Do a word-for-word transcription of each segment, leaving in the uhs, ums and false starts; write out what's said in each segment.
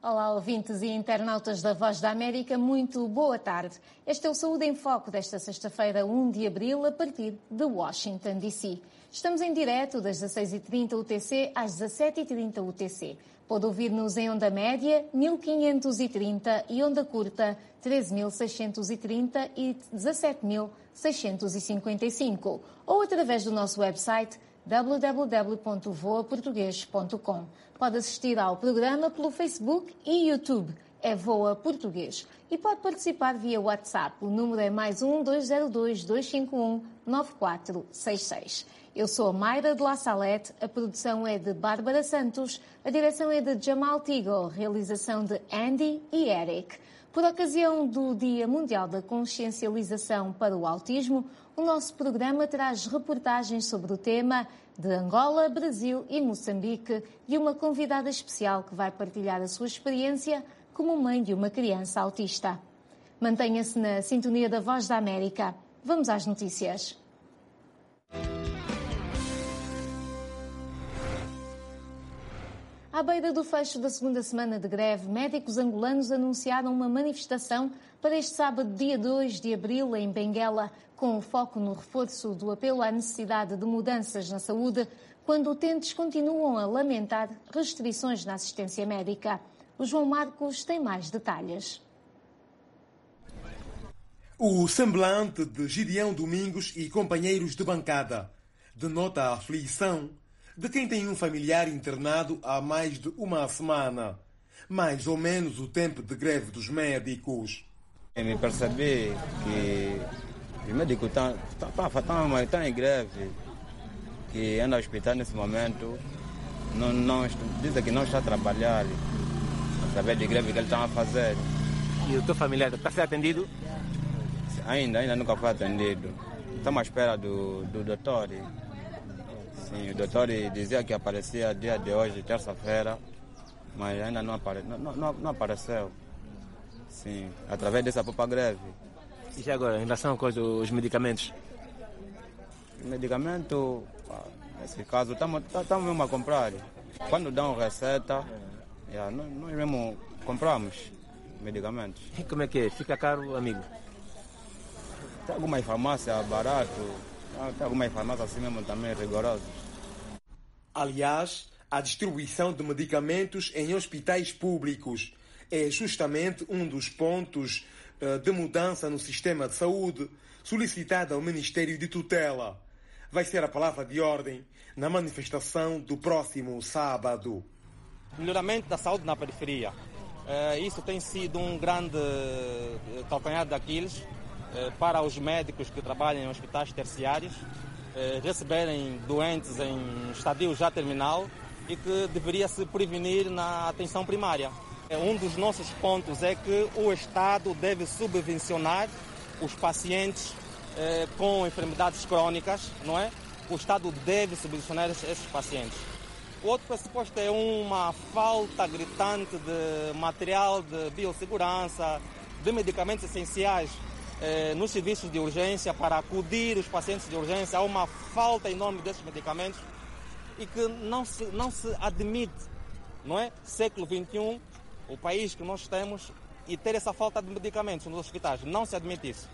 Olá, ouvintes e internautas da Voz da América, muito boa tarde. Este é o Saúde em Foco desta sexta-feira, um de abril, a partir de Washington, D C Estamos em direto das dezasseis e trinta U T C às dezassete e trinta U T C. Pode ouvir-nos em onda média mil quinhentos e trinta e onda curta treze mil seiscentos e trinta e dezassete mil seiscentos e cinquenta e cinco ou através do nosso website w w w ponto voa português ponto com. Pode assistir ao programa pelo Facebook e YouTube, é Voa Português. E pode participar via WhatsApp, o número é mais um dois zero dois, dois cinco um, nove quatro seis seis. Eu sou a Mayra de La Salette, a produção é de Bárbara Santos, a direção é de Jamal Tigo, realização de Andy e Eric. Por ocasião do Dia Mundial da Consciencialização para o Autismo, o nosso programa traz reportagens sobre o tema de Angola, Brasil e Moçambique e uma convidada especial que vai partilhar a sua experiência como mãe de uma criança autista. Mantenha-se na sintonia da Voz da América. Vamos às notícias. À beira do fecho da segunda semana de greve, médicos angolanos anunciaram uma manifestação para este sábado, dia dois de abril, em Benguela, com o foco no reforço do apelo à necessidade de mudanças na saúde, quando utentes continuam a lamentar restrições na assistência médica. O João Marcos tem mais detalhes. O semblante de Gideão Domingos e companheiros de bancada denota a aflição de quem tem um familiar internado há mais de uma semana, mais ou menos o tempo de greve dos médicos. Eu me percebi que os médicos estão, estão, estão em greve, que anda ao hospital nesse momento, não, não, dizem que não está a trabalhar, através de greve que eles estão a fazer. E o teu familiar está a ser atendido? Ainda, ainda nunca foi atendido. Estamos à espera do, do doutor. Sim, o doutor dizia que aparecia dia de hoje, terça-feira, mas ainda não, apare... não, não, não apareceu. Sim, através dessa própria greve. E já agora, em relação aos medicamentos? Medicamento, nesse caso, estamos mesmo a comprar. Quando dão receita, yeah, nós, nós mesmo compramos medicamentos. E como é que é? Fica caro, amigo? Tem algumas farmácias barato, tem algumas farmácias assim mesmo também rigorosas. Aliás, a distribuição de medicamentos em hospitais públicos é justamente um dos pontos uh, de mudança no sistema de saúde solicitado ao Ministério de Tutela. Vai ser a palavra de ordem na manifestação do próximo sábado. Melhoramento da saúde na periferia. Uh, isso tem sido um grande calcanhar de Aquiles para os médicos que trabalham em hospitais terciários, receberem doentes em estadio já terminal e que deveria se prevenir na atenção primária. Um dos nossos pontos é que o Estado deve subvencionar os pacientes com enfermidades crónicas, não é? O Estado deve subvencionar esses pacientes. O outro pressuposto é uma falta gritante de material de biossegurança, de medicamentos essenciais Eh, nos serviços de urgência para acudir os pacientes de urgência. Há uma falta enorme desses medicamentos e que não se, não se admite, não é? Século vinte e um, o país que nós temos, e ter essa falta de medicamentos nos hospitais. Não se admite isso.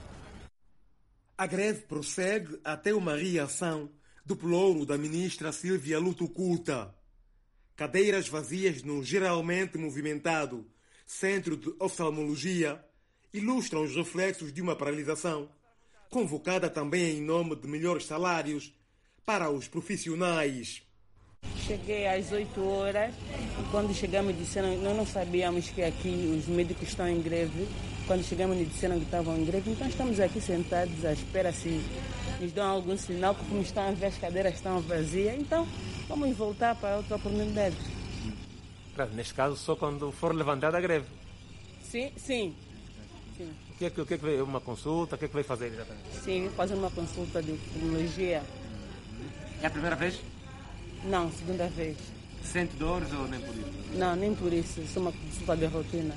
A greve prossegue até uma reação do pelouro da ministra Silvia Lutucuta. Cadeiras vazias no geralmente movimentado Centro de Oftalmologia ilustram os reflexos de uma paralisação, convocada também em nome de melhores salários para os profissionais. Cheguei às oito horas e quando chegamos disseram, nós não sabíamos que aqui os médicos estão em greve. Quando chegamos nos disseram que estavam em greve, então estamos aqui sentados à espera se nos dão algum sinal, que como estão a ver as cadeiras estão vazias, então vamos voltar para outra oportunidade. Claro, neste caso só quando for levantada a greve. Sim, sim. Sim. O que é que, o que, é que vai, uma consulta? O que é que vai fazer exatamente? Sim, fazer uma consulta de oftalmologia. É a primeira vez? Não, segunda vez. Sente dores ou nem por isso? Não, nem por isso. Isso é uma consulta de rotina.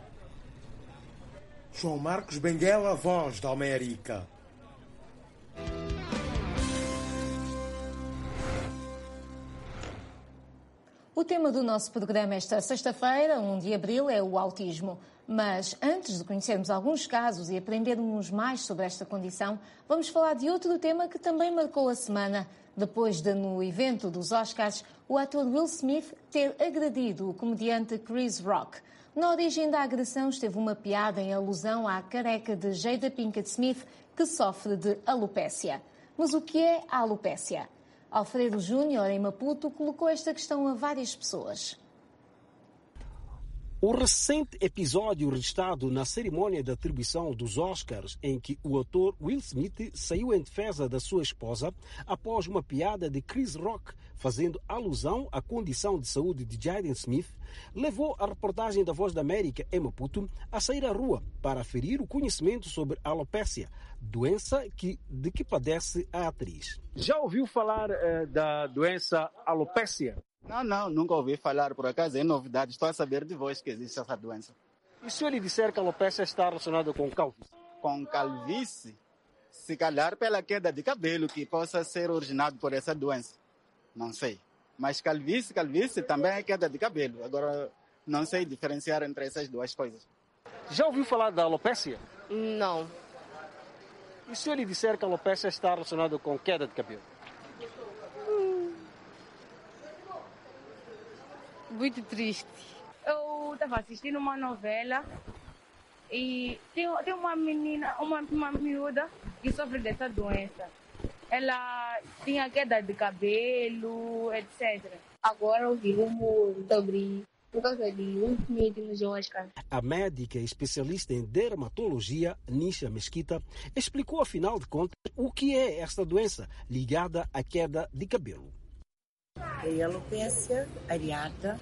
João Marcos Benguela, Voz da América. O tema do nosso programa esta sexta-feira, um de abril, é o autismo. Mas antes de conhecermos alguns casos e aprendermos mais sobre esta condição, vamos falar de outro tema que também marcou a semana. Depois de, no evento dos Oscars, o ator Will Smith ter agredido o comediante Chris Rock. Na origem da agressão esteve uma piada em alusão à careca de Jada Pinkett Smith, que sofre de alopécia. Mas o que é a alopécia? Alfredo Júnior, em Maputo, colocou esta questão a várias pessoas. O recente episódio registrado na cerimônia de atribuição dos Oscars, em que o ator Will Smith saiu em defesa da sua esposa após uma piada de Chris Rock fazendo alusão à condição de saúde de Jaden Smith, levou a reportagem da Voz da América em Maputo a sair à rua para aferir o conhecimento sobre a alopécia, doença que, de que padece a atriz. Já ouviu falar uh, da doença alopécia? Não, não, nunca ouvi falar, por acaso é novidade, estou a saber de vós que existe essa doença. E se eu lhe disser que a alopécia está relacionada com calvície? Com calvície? Se calhar pela queda de cabelo que possa ser originado por essa doença, não sei. Mas calvície, calvície também é queda de cabelo, agora não sei diferenciar entre essas duas coisas. Já ouviu falar da alopécia? Não. E se eu lhe disser que a alopécia está relacionada com queda de cabelo? Muito triste. Eu estava assistindo uma novela e tem, tem uma menina, uma, uma miúda que sofre dessa doença. Ela tinha queda de cabelo, etcétera. Agora ouvimos sobre por causa de um médico nos Oscar. A médica especialista em dermatologia, Nisha Mesquita, explicou afinal de contas o que é esta doença ligada à queda de cabelo. A alopécia areata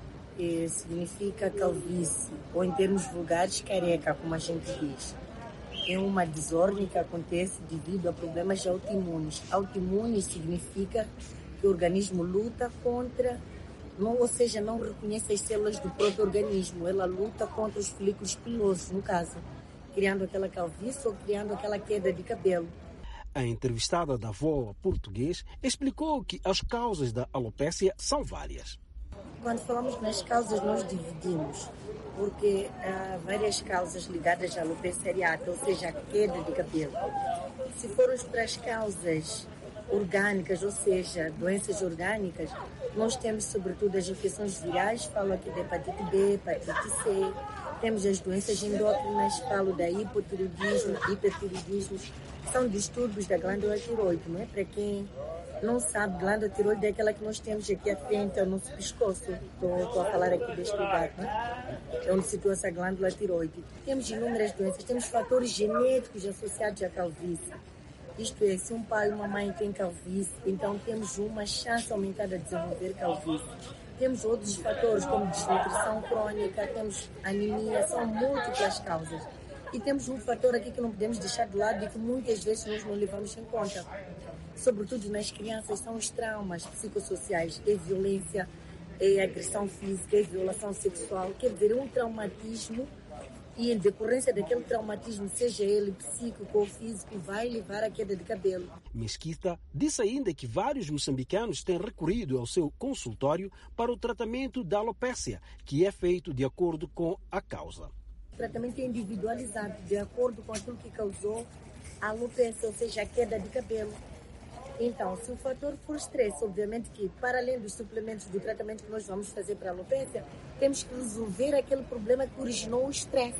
eh, significa calvície, ou em termos vulgares, careca, como a gente diz. É uma desordem que acontece devido a problemas autoimunes. Autoimune significa que o organismo luta contra, não, ou seja, não reconhece as células do próprio organismo. Ela luta contra os folículos pilosos, no caso, criando aquela calvície ou criando aquela queda de cabelo. A entrevistada da Voa Português explicou que as causas da alopécia são várias. Quando falamos nas causas, nós dividimos, porque há várias causas ligadas à alopecia areata, ou seja, a queda de cabelo. Se formos para as causas orgânicas, ou seja, doenças orgânicas, nós temos sobretudo as infecções virais, falo aqui da hepatite B, hepatite C, temos as doenças endócrinas, falo da hipotiroidismo, hipertiroidismo, são distúrbios da glândula tiroide, não é? Para quem não sabe, glândula tiroide é aquela que nós temos aqui à frente, ao nosso pescoço. Estou a falar aqui deste lugar, não é? É onde situa essa glândula tiroide. Temos inúmeras doenças, temos fatores genéticos associados à calvície. Isto é, se um pai e uma mãe têm calvície, então temos uma chance aumentada de desenvolver calvície. Temos outros fatores, como desnutrição crônica, temos anemia, são múltiplas causas. E temos um fator aqui que não podemos deixar de lado e que muitas vezes nós não levamos em conta. Sobretudo nas crianças, são os traumas psicossociais, é violência, é agressão física, é violação sexual. Quer dizer, um traumatismo e em decorrência daquele traumatismo, seja ele psíquico ou físico, vai levar à queda de cabelo. Mesquita disse ainda que vários moçambicanos têm recorrido ao seu consultório para o tratamento da alopécia, que é feito de acordo com a causa. O tratamento é individualizado, de acordo com aquilo que causou a alopécia, ou seja, a queda de cabelo. Então, se o fator for estresse, obviamente que, para além dos suplementos do tratamento que nós vamos fazer para a alopécia, temos que resolver aquele problema que originou o estresse.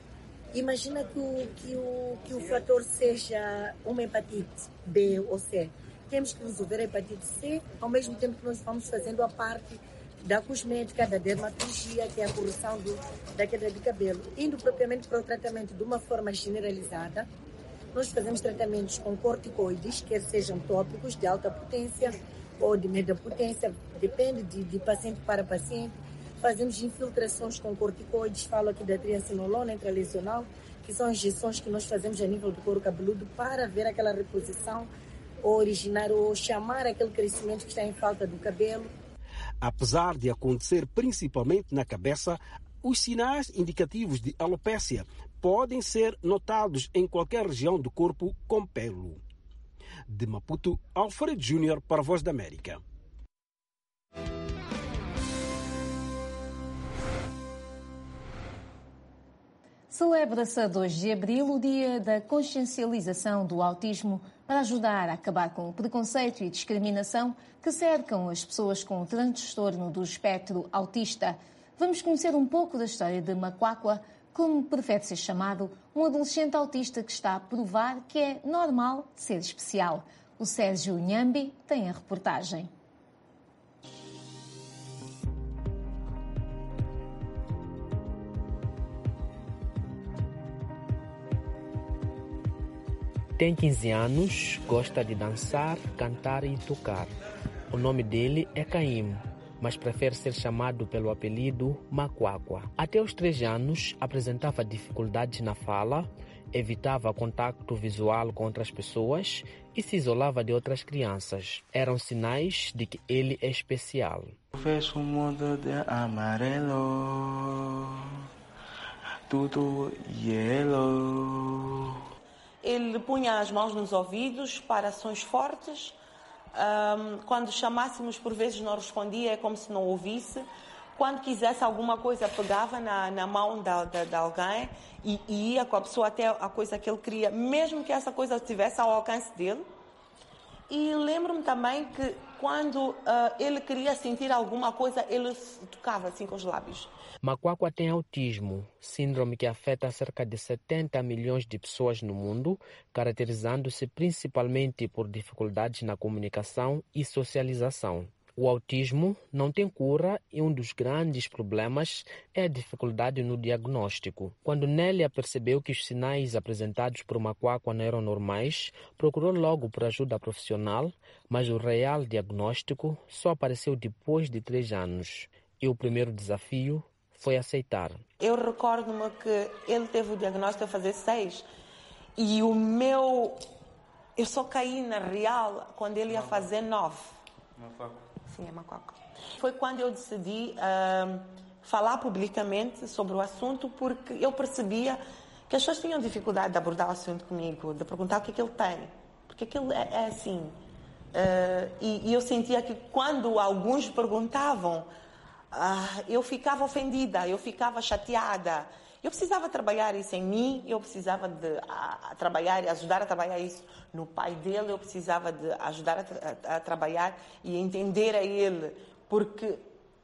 Imagina que o, que, o, que o fator seja uma hepatite B ou C. Temos que resolver a hepatite C, ao mesmo tempo que nós vamos fazendo a parte da cosmética, da dermatologia, que é a correção do, da queda de cabelo. Indo propriamente para o tratamento de uma forma generalizada, nós fazemos tratamentos com corticoides, quer sejam tópicos de alta potência ou de média potência, depende de, de paciente para paciente. Fazemos infiltrações com corticoides, falo aqui da triacinolona intralesional, que são injeções que nós fazemos a nível do couro cabeludo para ver aquela reposição, ou originar ou chamar aquele crescimento que está em falta do cabelo. Apesar de acontecer principalmente na cabeça, os sinais indicativos de alopécia podem ser notados em qualquer região do corpo com pelo. De Maputo, Alfredo Júnior para a Voz da América. Celebra-se a dois de abril o Dia da Consciencialização do Autismo para ajudar a acabar com o preconceito e discriminação que cercam as pessoas com transtorno do espectro autista. Vamos conhecer um pouco da história de Macuacua, como prefere ser chamado, um adolescente autista que está a provar que é normal ser especial. O Sérgio Nhambi tem a reportagem. Tem quinze anos, gosta de dançar, cantar e tocar. O nome dele é Caim, mas prefere ser chamado pelo apelido Macuacua. Até os três anos, apresentava dificuldades na fala, evitava contato visual com outras pessoas e se isolava de outras crianças. Eram sinais de que ele é especial. Vejo um mundo de amarelo, tudo yellow. Ele punha as mãos nos ouvidos para sons fortes. Um, quando chamássemos, por vezes não respondia, é como se não ouvisse. Quando quisesse alguma coisa, pegava na, na mão de, de, de alguém e, e ia com a pessoa até a coisa que ele queria, mesmo que essa coisa estivesse ao alcance dele. E lembro-me também que quando uh, ele queria sentir alguma coisa, ele tocava assim com os lábios. Macuacua tem autismo, síndrome que afeta cerca de setenta milhões de pessoas no mundo, caracterizando-se principalmente por dificuldades na comunicação e socialização. O autismo não tem cura e um dos grandes problemas é a dificuldade no diagnóstico. Quando Nélia percebeu que os sinais apresentados por Macuacua não eram normais, procurou logo por ajuda profissional, mas o real diagnóstico só apareceu depois de três anos. E o primeiro desafio foi aceitar. Eu recordo-me que ele teve o diagnóstico a fazer seis e o meu... Eu só caí na real quando ele ia fazer nove. Macuacua. Sim, é Macuacua. Foi quando eu decidi uh, falar publicamente sobre o assunto, porque eu percebia que as pessoas tinham dificuldade de abordar o assunto comigo, de perguntar o que é que ele tem, porque aquilo é, é assim. Uh, e, e eu sentia que quando alguns perguntavam, uh, eu ficava ofendida, eu ficava chateada. Eu precisava trabalhar isso em mim, eu precisava de a, a trabalhar e ajudar a trabalhar isso no pai dele, eu precisava de ajudar a, a, a trabalhar e entender a ele, porque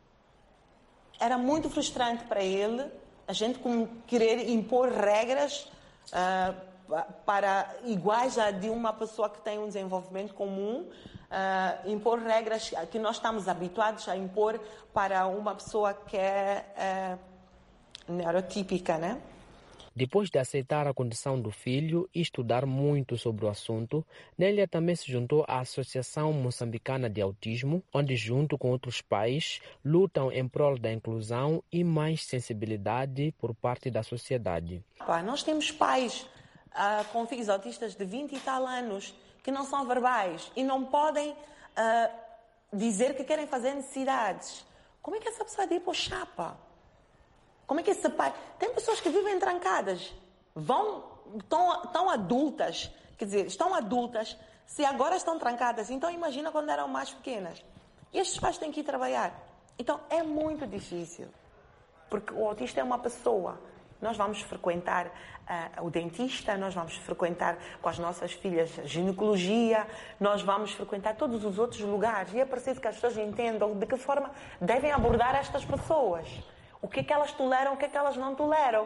era muito frustrante para ele a gente como querer impor regras uh, para iguais a de uma pessoa que tem um desenvolvimento comum, uh, impor regras que nós estamos habituados a impor para uma pessoa que é uh, neurotípica, né? Depois de aceitar a condição do filho e estudar muito sobre o assunto, Nélia também se juntou à Associação Moçambicana de Autismo, onde, junto com outros pais, lutam em prol da inclusão e mais sensibilidade por parte da sociedade. Nós temos pais uh, com filhos autistas de vinte e tal anos que não são verbais e não podem uh, dizer que querem fazer necessidades. Como é que essa pessoa diz, pô, chapa? Como é que esse pai... Tem pessoas que vivem trancadas, vão, estão, estão adultas, quer dizer, estão adultas, se agora estão trancadas, então imagina quando eram mais pequenas. E estes pais têm que ir trabalhar. Então é muito difícil, porque o autista é uma pessoa. Nós vamos frequentar uh, o dentista, nós vamos frequentar com as nossas filhas ginecologia, nós vamos frequentar todos os outros lugares. E é preciso que as pessoas entendam de que forma devem abordar estas pessoas. O que é que elas toleram, o que é que elas não toleram.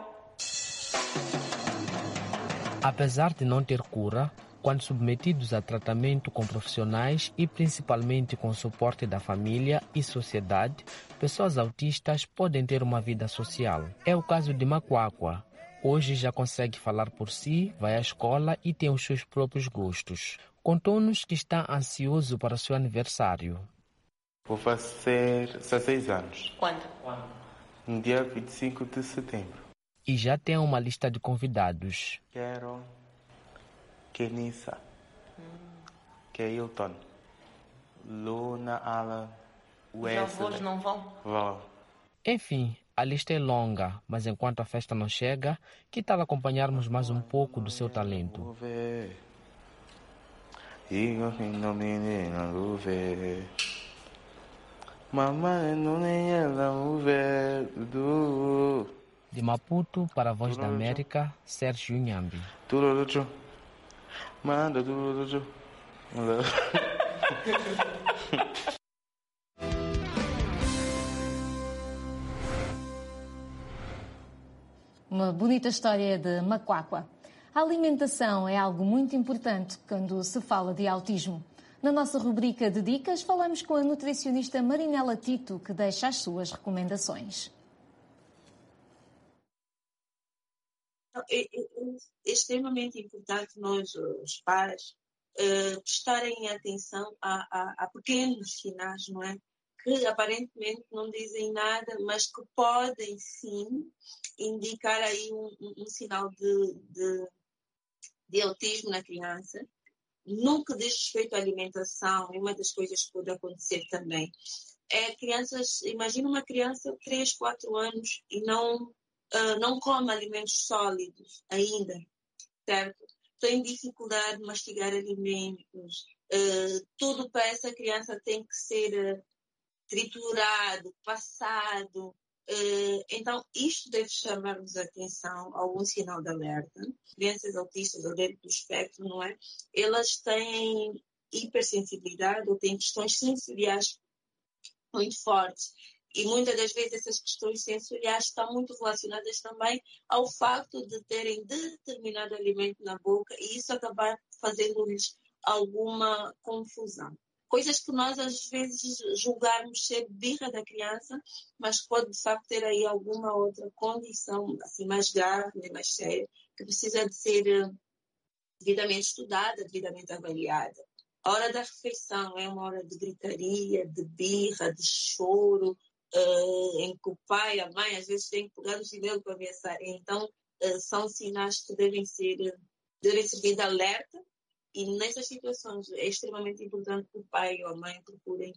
Apesar de não ter cura, quando submetidos a tratamento com profissionais e principalmente com o suporte da família e sociedade, pessoas autistas podem ter uma vida social. É o caso de Macuacua. Hoje já consegue falar por si, vai à escola e tem os seus próprios gostos. Contou-nos que está ansioso para o seu aniversário. Vou fazer dezesseis anos. Quando? Quando? No dia vinte e cinco de setembro. E já tem uma lista de convidados. Quero Kenissa, hum. Keilton, Luna, Alan, Wesley. Os avós não vão? Vão. Enfim, a lista é longa, mas enquanto a festa não chega, que tal acompanharmos mais um pouco do seu talento? Vou ver. No menina, vou ver. Mamãe não nem ela, vou ver. De Maputo, para a Voz da América, Sérgio Nhambi. Manda tudo. Uma bonita história de Macuacua. A alimentação é algo muito importante quando se fala de autismo. Na nossa rubrica de dicas, falamos com a nutricionista Marinela Tito, que deixa as suas recomendações. É, é, é extremamente importante nós, os pais, uh, prestarem atenção a, a, a pequenos sinais, não é? Que aparentemente não dizem nada, mas que podem sim indicar aí um, um, um sinal de, de, de autismo na criança. No que diz respeito à alimentação, uma das coisas que pode acontecer também é crianças, imagina uma criança de três, quatro anos e não Uh, não come alimentos sólidos ainda, certo? Tem dificuldade de mastigar alimentos. Uh, tudo para essa criança tem que ser uh, triturado, passado. Uh, então, isto deve chamar-nos a atenção, algum sinal de alerta. Crianças autistas ou dentro do espectro, não é? Elas têm hipersensibilidade ou têm questões sensoriais muito fortes. E muitas das vezes essas questões sensoriais estão muito relacionadas também ao facto de terem determinado alimento na boca e isso acabar fazendo-lhes alguma confusão. Coisas que nós às vezes julgarmos ser birra da criança, mas pode de facto ter aí alguma outra condição assim, mais grave, mais séria, que precisa de ser devidamente estudada, devidamente avaliada. A hora da refeição é uma hora de gritaria, de birra, de choro, Uh, em que o pai, a mãe, às vezes tem que pegar no chinelo para ameaçar. Então, uh, são sinais que devem ser, devem servir de alerta e nessas situações é extremamente importante que o pai ou a mãe procurem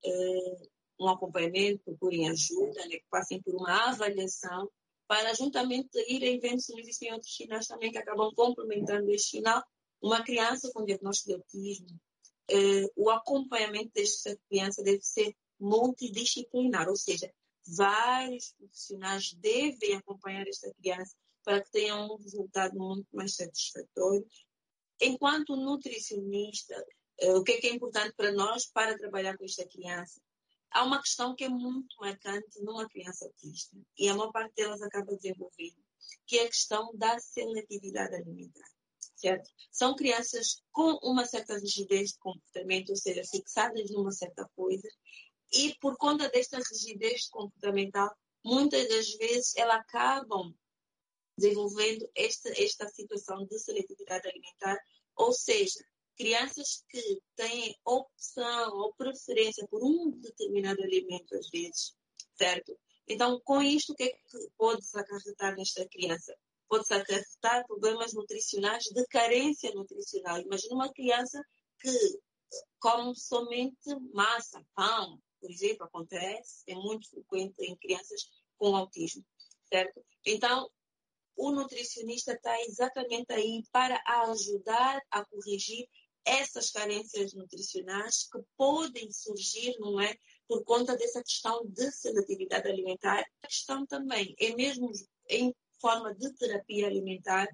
uh, um acompanhamento, procurem ajuda, né, que passem por uma avaliação para juntamente irem vendo se não existem outros sinais também que acabam complementando este sinal. Uma criança com diagnóstico de autismo, uh, o acompanhamento desta criança deve ser multidisciplinar, ou seja, vários profissionais devem acompanhar esta criança para que tenha um resultado muito mais satisfatório. Enquanto nutricionista, o que é que é importante para nós para trabalhar com esta criança? Há uma questão que é muito marcante numa criança autista e a maior parte delas acaba desenvolvendo, que é a questão da seletividade alimentar. Certo? São crianças com uma certa rigidez de comportamento, ou seja, fixadas numa certa coisa. E por conta desta rigidez comportamental, muitas das vezes elas acabam desenvolvendo esta, esta situação de seletividade alimentar, ou seja, crianças que têm opção ou preferência por um determinado alimento às vezes, certo? Então, com isto, o que é que pode-se acarretar nesta criança? Pode-se acarretar problemas nutricionais de carência nutricional. Imagina uma criança que come somente massa, pão, por exemplo, acontece, é muito frequente em crianças com autismo, certo? Então, o nutricionista está exatamente aí para ajudar a corrigir essas carências nutricionais que podem surgir, não é, por conta dessa questão de seletividade alimentar. A questão também é mesmo em forma de terapia alimentar,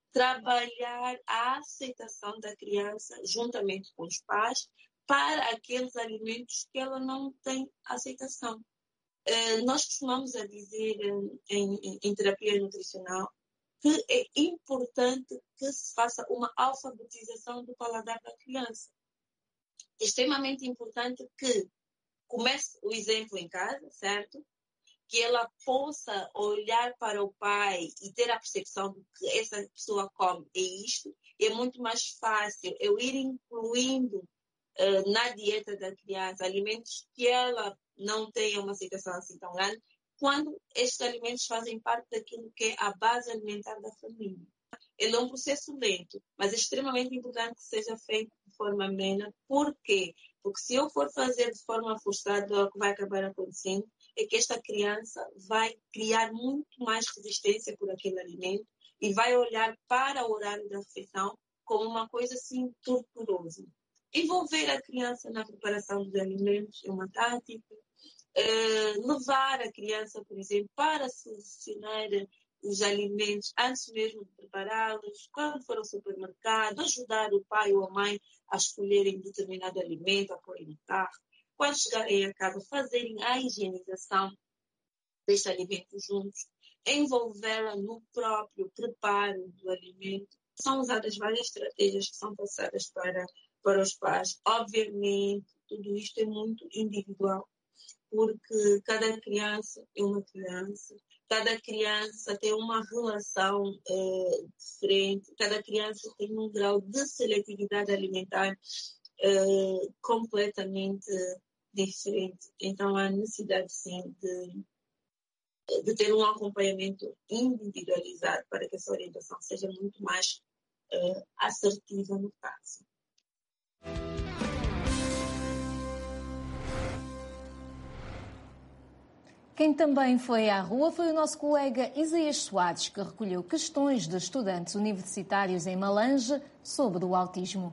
trabalhar a aceitação da criança juntamente com os pais para aqueles alimentos que ela não tem aceitação. Uh, nós costumamos a dizer em, em, em terapia nutricional que é importante que se faça uma alfabetização do paladar da criança. É extremamente importante que comece o exemplo em casa, certo? Que ela possa olhar para o pai e ter a percepção de que essa pessoa come é isto. É muito mais fácil eu ir incluindo uh, na dieta da criança alimentos que ela não tenha uma aceitação assim tão grande, quando estes alimentos fazem parte daquilo que é a base alimentar da família. Ele é um processo lento, mas é extremamente importante que seja feito de forma amena. Por quê? Porque se eu for fazer de forma forçada, o que vai acabar acontecendo é que esta criança vai criar muito mais resistência por aquele alimento e vai olhar para o horário da refeição como uma coisa assim torturosa. Envolver a criança na preparação dos alimentos é uma tática. Uh, levar a criança, por exemplo, para selecionar os alimentos antes mesmo de prepará-los, quando for ao supermercado, ajudar o pai ou a mãe a escolherem determinado alimento, a pôr no carro. Quando chegarem a casa, fazerem a higienização deste alimento juntos, envolvê-la no próprio preparo do alimento. São usadas várias estratégias que são passadas para, para os pais. Obviamente, tudo isto é muito individual, porque cada criança é uma criança, cada criança tem uma relação é, diferente, cada criança tem um grau de seletividade alimentar é, completamente diferente. Então, há necessidade, sim, de, de ter um acompanhamento individualizado para que essa orientação seja muito mais é, assertiva no caso. Quem também foi à rua foi o nosso colega Isaías Soares, que recolheu questões de estudantes universitários em Malange sobre o autismo.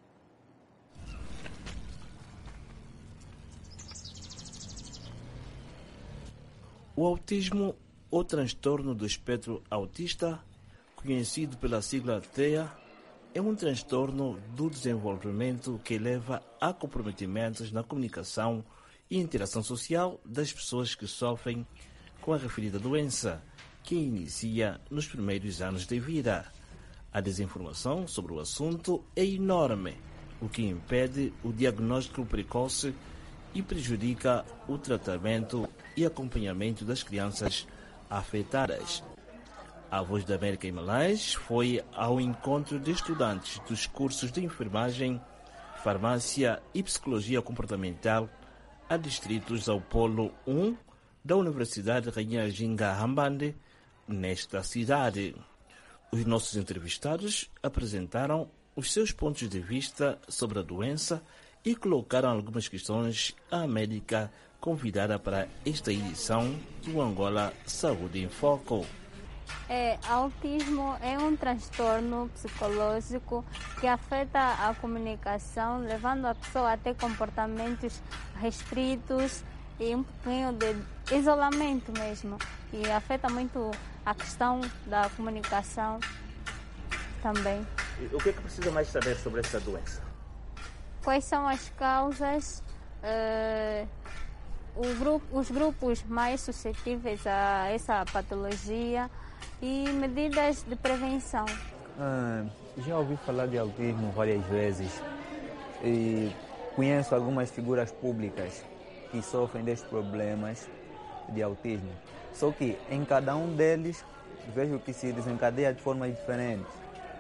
O autismo, ou transtorno do espectro autista, conhecido pela sigla T E A, é um transtorno do desenvolvimento que leva a comprometimentos na comunicação e interação social das pessoas que sofrem com a referida doença, que inicia nos primeiros anos de vida. A desinformação sobre o assunto é enorme, o que impede o diagnóstico precoce e prejudica o tratamento e acompanhamento das crianças afetadas. A Voz da América em Malange foi ao encontro de estudantes dos cursos de enfermagem, farmácia e psicologia comportamental a distritos ao Polo um da Universidade Rainha Ginga Hambande, nesta cidade. Os nossos entrevistados apresentaram os seus pontos de vista sobre a doença e colocaram algumas questões à médica convidada para esta edição do Angola Saúde em Foco. É, autismo é um transtorno psicológico que afeta a comunicação, levando a pessoa a ter comportamentos restritos e um pouquinho de isolamento mesmo. E afeta muito a questão da comunicação também. O que é que precisa mais saber sobre essa doença? Quais são as causas, uh, o grupo, os grupos mais suscetíveis a essa patologia e medidas de prevenção. Ah, já ouvi falar de autismo várias vezes e conheço algumas figuras públicas que sofrem destes problemas de autismo. Só que em cada um deles vejo que se desencadeia de formas diferentes.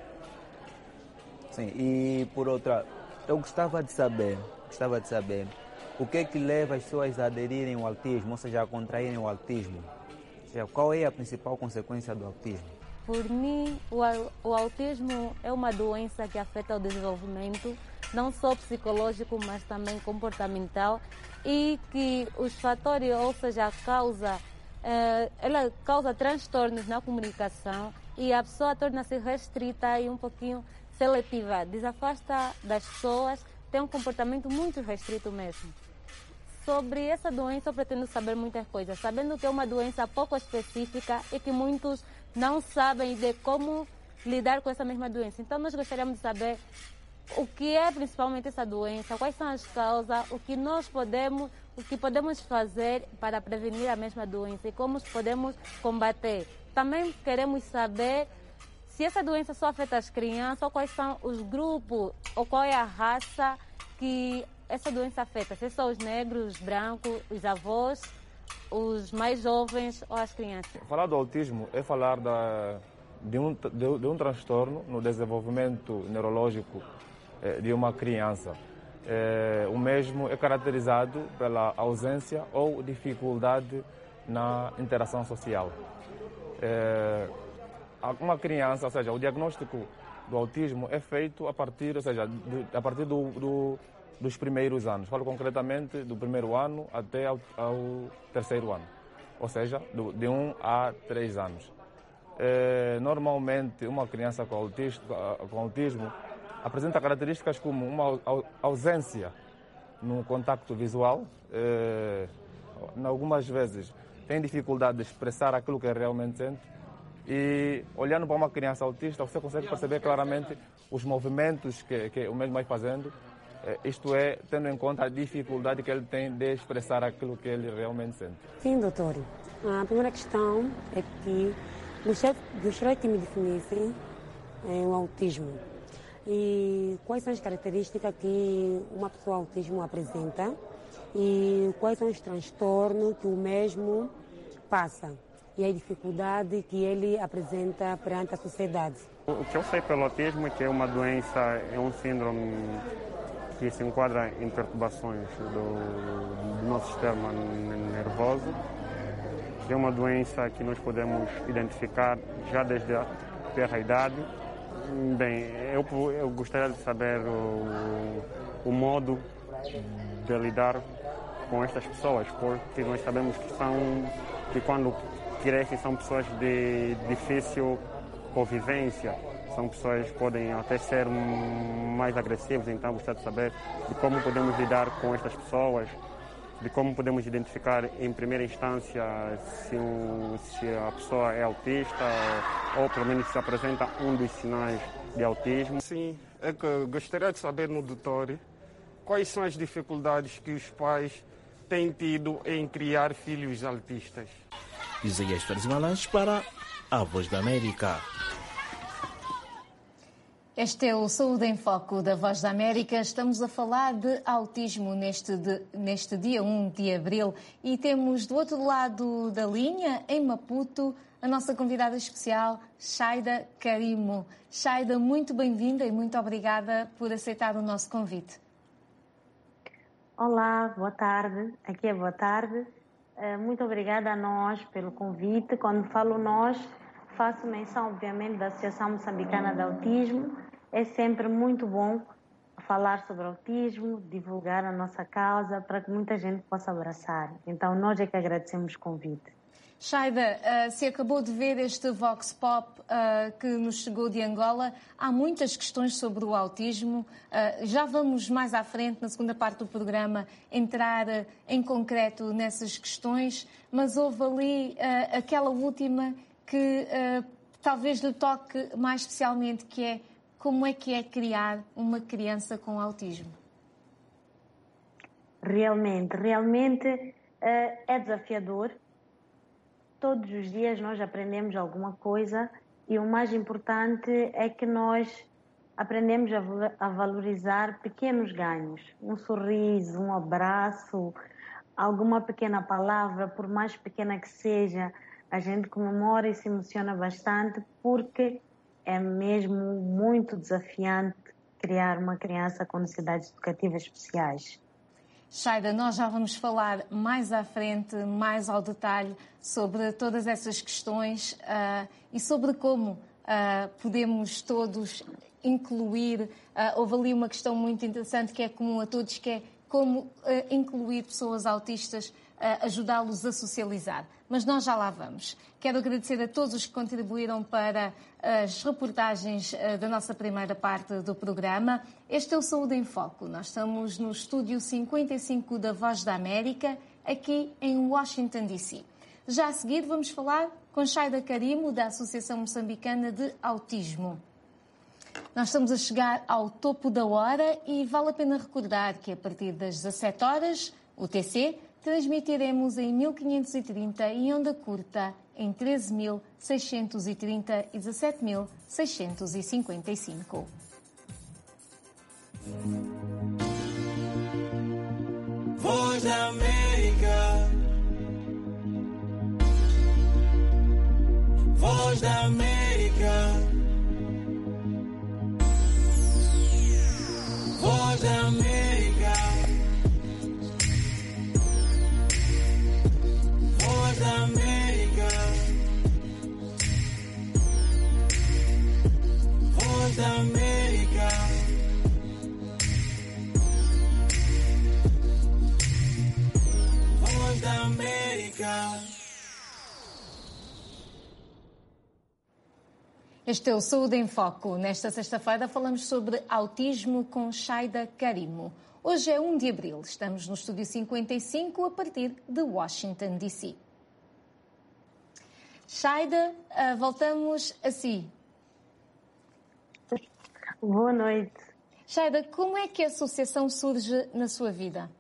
Sim, e por outra, eu gostava de saber, gostava de saber o que é que leva as pessoas a aderirem ao autismo, ou seja, a contraírem o autismo. Qual é a principal consequência do autismo? Por mim, o, o autismo é uma doença que afeta o desenvolvimento, não só psicológico, mas também comportamental, e que os fatores, ou seja, a causa, eh, ela causa transtornos na comunicação e a pessoa torna-se restrita e um pouquinho seletiva, desafasta das pessoas, tem um comportamento muito restrito mesmo. Sobre essa doença eu pretendo saber muitas coisas, sabendo que é uma doença pouco específica e que muitos não sabem de como lidar com essa mesma doença. Então nós gostaríamos de saber o que é principalmente essa doença, quais são as causas, o que nós podemos, o que podemos fazer para prevenir a mesma doença e como podemos combater. Também queremos saber se essa doença só afeta as crianças ou quais são os grupos ou qual é a raça que essa doença afeta, se são os negros, os brancos, os avós, os mais jovens ou as crianças. Falar do autismo é falar da, de, um, de, de um transtorno no desenvolvimento neurológico eh, de uma criança. Eh, o mesmo é caracterizado pela ausência ou dificuldade na interação social. Eh, uma criança, ou seja, o diagnóstico do autismo é feito a partir, ou seja, de, a partir do, do dos primeiros anos. Falo concretamente do primeiro ano até ao, ao terceiro ano, ou seja, do, de um a três anos. É, normalmente, uma criança com autismo, com autismo apresenta características como uma ausência no contacto visual, é, algumas vezes tem dificuldade de expressar aquilo que realmente sente. E olhando para uma criança autista, você consegue perceber claramente os movimentos que, que o mesmo vai fazendo. Isto é, tendo em conta a dificuldade que ele tem de expressar aquilo que ele realmente sente. Sim, doutor. A primeira questão é que gostaria que me definissem o autismo. E quais são as características que uma pessoa autismo apresenta e quais são os transtornos que o mesmo passa e a dificuldade que ele apresenta perante a sociedade. O que eu sei pelo autismo é que é uma doença, é um síndrome que se enquadra em perturbações do, do nosso sistema nervoso, que é uma doença que nós podemos identificar já desde a terra idade. Bem, eu, eu gostaria de saber o, o modo de lidar com estas pessoas, porque nós sabemos que são, que quando crescem são pessoas de difícil convivência, são pessoas que podem até ser mais agressivas, então gostaria de saber de como podemos lidar com estas pessoas, de como podemos identificar em primeira instância se, um, se a pessoa é autista ou, ou pelo menos se apresenta um dos sinais de autismo. Sim, é que gostaria de saber no doutor quais são as dificuldades que os pais têm tido em criar filhos autistas. Isaías Félix Malanche para a Voz da América. Este é o Saúde em Foco da Voz da América. Estamos a falar de autismo neste, de, neste dia um de abril e temos do outro lado da linha, em Maputo, a nossa convidada especial, Shaida Karimo. Shaida, muito bem-vinda e muito obrigada por aceitar o nosso convite. Olá, boa tarde. Aqui é boa tarde. Muito obrigada a nós pelo convite. Quando falo nós, faço menção, obviamente, da Associação Moçambicana de Autismo. É sempre muito bom falar sobre autismo, divulgar a nossa causa para que muita gente possa abraçar. Então, nós é que agradecemos o convite. Shaida, uh, se acabou de ver este Vox Pop uh, que nos chegou de Angola, há muitas questões sobre o autismo. Uh, já vamos mais à frente, na segunda parte do programa, entrar uh, em concreto nessas questões, mas houve ali uh, aquela última que uh, talvez lhe toque mais especialmente, que é como é que é criar uma criança com autismo? Realmente, realmente uh, é desafiador. Todos os dias nós aprendemos alguma coisa e o mais importante é que nós aprendemos a valorizar pequenos ganhos. Um sorriso, um abraço, alguma pequena palavra, por mais pequena que seja, a gente comemora e se emociona bastante porque é mesmo muito desafiante criar uma criança com necessidades educativas especiais. Shaida, nós já vamos falar mais à frente, mais ao detalhe, sobre todas essas questões uh, e sobre como uh, podemos todos incluir. Uh, houve ali uma questão muito interessante que é comum a todos, que é como uh, incluir pessoas autistas, uh, ajudá-los a socializar. Mas nós já lá vamos. Quero agradecer a todos os que contribuíram para as reportagens uh, da nossa primeira parte do programa. Este é o Saúde em Foco. Nós estamos no estúdio cinquenta e cinco da Voz da América, aqui em Washington, D C Já a seguir vamos falar com Shaida Karimo, da Associação Moçambicana de Autismo. Nós estamos a chegar ao topo da hora e vale a pena recordar que a partir das dezassete horas, o T C, transmitiremos em mil quinhentos e trinta e onda curta em treze mil seiscentos e trinta e dezassete mil seiscentos e cinquenta e cinco. Voz da América. Voz da América. Voz da América. Voz da América. Voz da América. Voz da América. Este é o Saúde em Foco. Nesta sexta-feira falamos sobre autismo com Shaida Karimo. Hoje é um de abril, estamos no Estúdio cinquenta e cinco a partir de Washington, D C Shaida, voltamos a si. Boa noite. Shaida, como é que a associação surge na sua vida?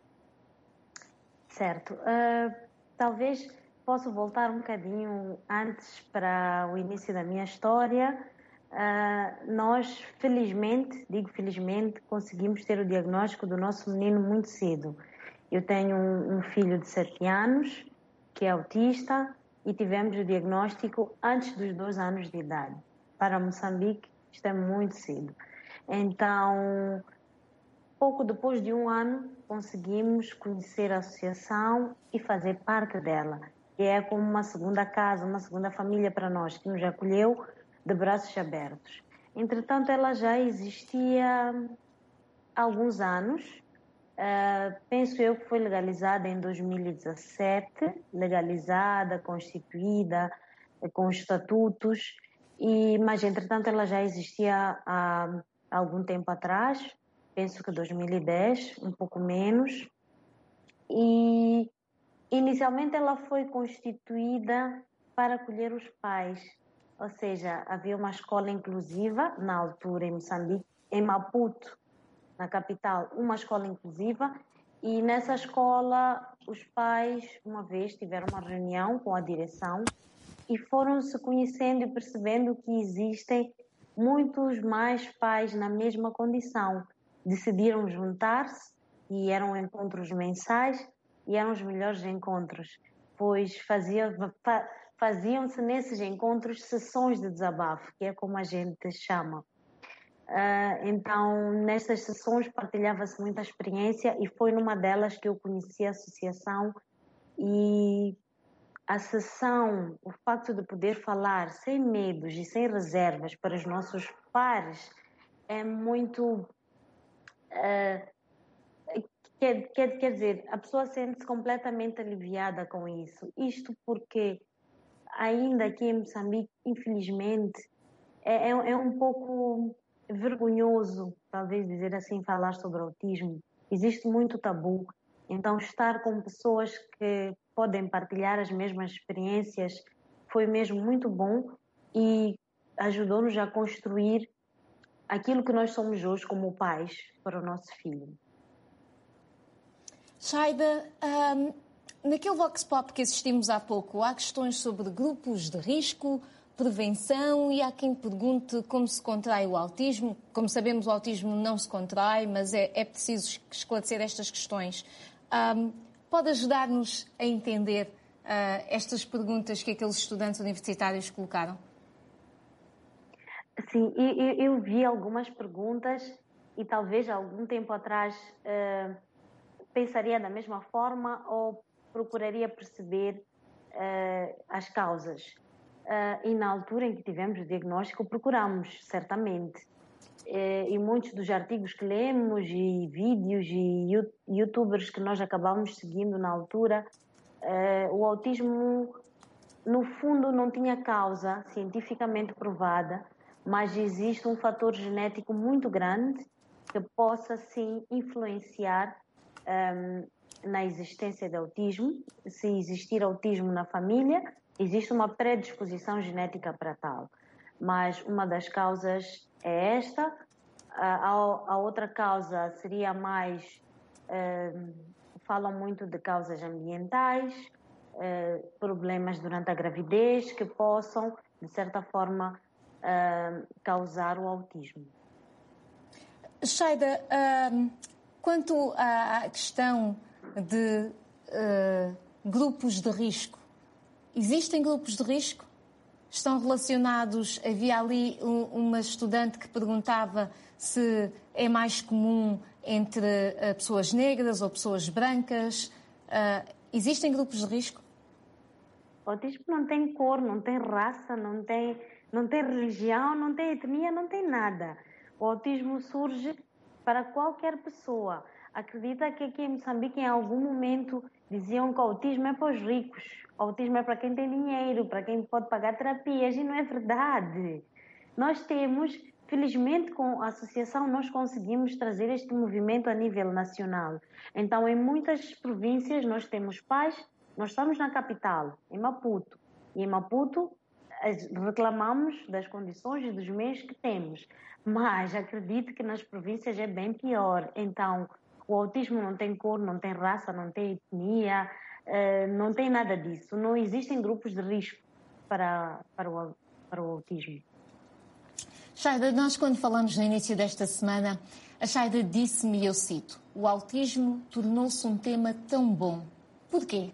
Certo. Uh, talvez possa voltar um bocadinho antes para o início da minha história. Uh, nós, felizmente, digo felizmente, conseguimos ter o diagnóstico do nosso menino muito cedo. Eu tenho um, um filho de sete anos, que é autista, e tivemos o diagnóstico antes dos dois anos de idade. Para Moçambique, isto é muito cedo. Então, pouco depois de um ano, conseguimos conhecer a associação e fazer parte dela. E é como uma segunda casa, uma segunda família para nós, que nos acolheu de braços abertos. Entretanto, ela já existia há alguns anos. Uh, penso eu que foi legalizada em dois mil e dezassete, legalizada, constituída, com estatutos, e, mas entretanto ela já existia há algum tempo atrás, penso que dois mil e dez, um pouco menos, e inicialmente ela foi constituída para acolher os pais, ou seja, havia uma escola inclusiva na altura em Moçambique, em Maputo, na capital, uma escola inclusiva, e nessa escola os pais uma vez tiveram uma reunião com a direção e foram se conhecendo e percebendo que existem muitos mais pais na mesma condição. Decidiram juntar-se e eram encontros mensais e eram os melhores encontros, pois fazia, faziam-se nesses encontros sessões de desabafo, que é como a gente chama. Uh, então, nestas sessões partilhava-se muita experiência e foi numa delas que eu conheci a associação, e a sessão, o facto de poder falar sem medos e sem reservas para os nossos pares é muito... Uh, quer, quer, quer dizer, a pessoa sente-se completamente aliviada com isso. Isto porque ainda aqui em Moçambique, infelizmente, é, é, é um pouco... vergonhoso, talvez dizer assim, falar sobre autismo. Existe muito tabu. Então, estar com pessoas que podem partilhar as mesmas experiências foi mesmo muito bom e ajudou-nos a construir aquilo que nós somos hoje como pais para o nosso filho. Shaida, um, naquele Vox Pop que assistimos há pouco, há questões sobre grupos de risco, prevenção, e há quem pergunte como se contrai o autismo. Como sabemos, o autismo não se contrai, mas é, é preciso esclarecer estas questões. Um, pode ajudar-nos a entender uh, estas perguntas que aqueles estudantes universitários colocaram? Sim, eu, eu vi algumas perguntas e talvez algum tempo atrás uh, pensaria da mesma forma ou procuraria perceber uh, as causas. Uh, e na altura em que tivemos o diagnóstico, procuramos, certamente. Uh, e muitos dos artigos que lemos, e vídeos, e youtubers que nós acabamos seguindo na altura, uh, o autismo, no fundo, não tinha causa cientificamente provada, mas existe um fator genético muito grande que possa, sim, influenciar um, na existência de autismo. Se existir autismo na família, existe uma predisposição genética para tal, mas uma das causas é esta. A, a outra causa seria mais, uh, falam muito de causas ambientais, uh, problemas durante a gravidez que possam, de certa forma, uh, causar o autismo. Shaida, uh, quanto à questão de uh, grupos de risco, existem grupos de risco? Estão relacionados? Havia ali um, uma estudante que perguntava se é mais comum entre uh, pessoas negras ou pessoas brancas. Uh, existem grupos de risco? O autismo não tem cor, não tem raça, não tem, não tem religião, não tem etnia, não tem nada. O autismo surge para qualquer pessoa. Acredita que aqui em Moçambique, em algum momento, diziam que o autismo é para os ricos. O autismo é para quem tem dinheiro, para quem pode pagar terapias, e não é verdade. Nós temos Felizmente, com a associação, nós conseguimos trazer este movimento a nível nacional. Então, em muitas províncias, nós temos pais, nós estamos na capital, em Maputo. E em Maputo, reclamamos das condições e dos meios que temos. Mas acredito que nas províncias é bem pior. Então, o autismo não tem cor, não tem raça, não tem etnia, não tem nada disso. Não existem grupos de risco para, para, o, para o autismo. Chayda, nós quando falamos no início desta semana, a Chayda disse-me, e eu cito, o autismo tornou-se um tema tão bom. Porquê?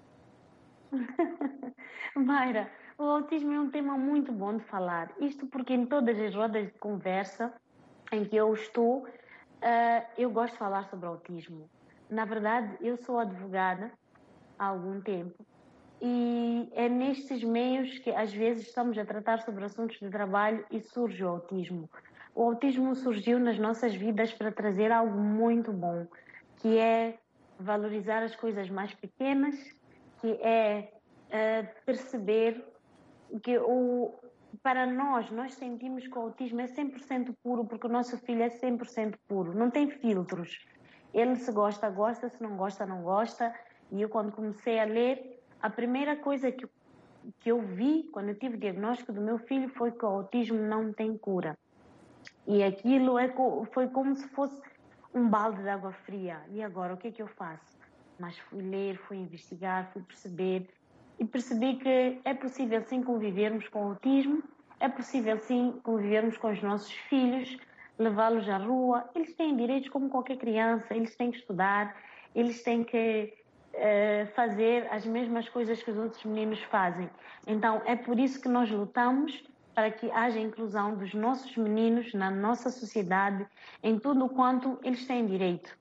Mayra, o autismo é um tema muito bom de falar. Isto porque em todas as rodas de conversa em que eu estou, uh, eu gosto de falar sobre autismo. Na verdade, eu sou advogada há algum tempo e é nestes meios que às vezes estamos a tratar sobre assuntos de trabalho e surge o autismo. O autismo surgiu nas nossas vidas para trazer algo muito bom, que é valorizar as coisas mais pequenas, que é uh, perceber que o, para nós, nós sentimos que o autismo é cem por cento puro, porque o nosso filho é cem por cento puro, não tem filtros. Ele se gosta, gosta, se não gosta, não gosta. E eu, quando comecei a ler, a primeira coisa que, que eu vi, quando eu tive o diagnóstico do meu filho, foi que o autismo não tem cura. E aquilo é, foi como se fosse um balde de água fria. E agora, o que é que eu faço? Mas fui ler, fui investigar, fui perceber. E percebi que é possível sim convivermos com o autismo, é possível sim convivermos com os nossos filhos, levá-los à rua. Eles têm direitos como qualquer criança, eles têm que estudar, eles têm que uh, fazer as mesmas coisas que os outros meninos fazem. Então é por isso que nós lutamos para que haja inclusão dos nossos meninos na nossa sociedade, em tudo quanto eles têm direito.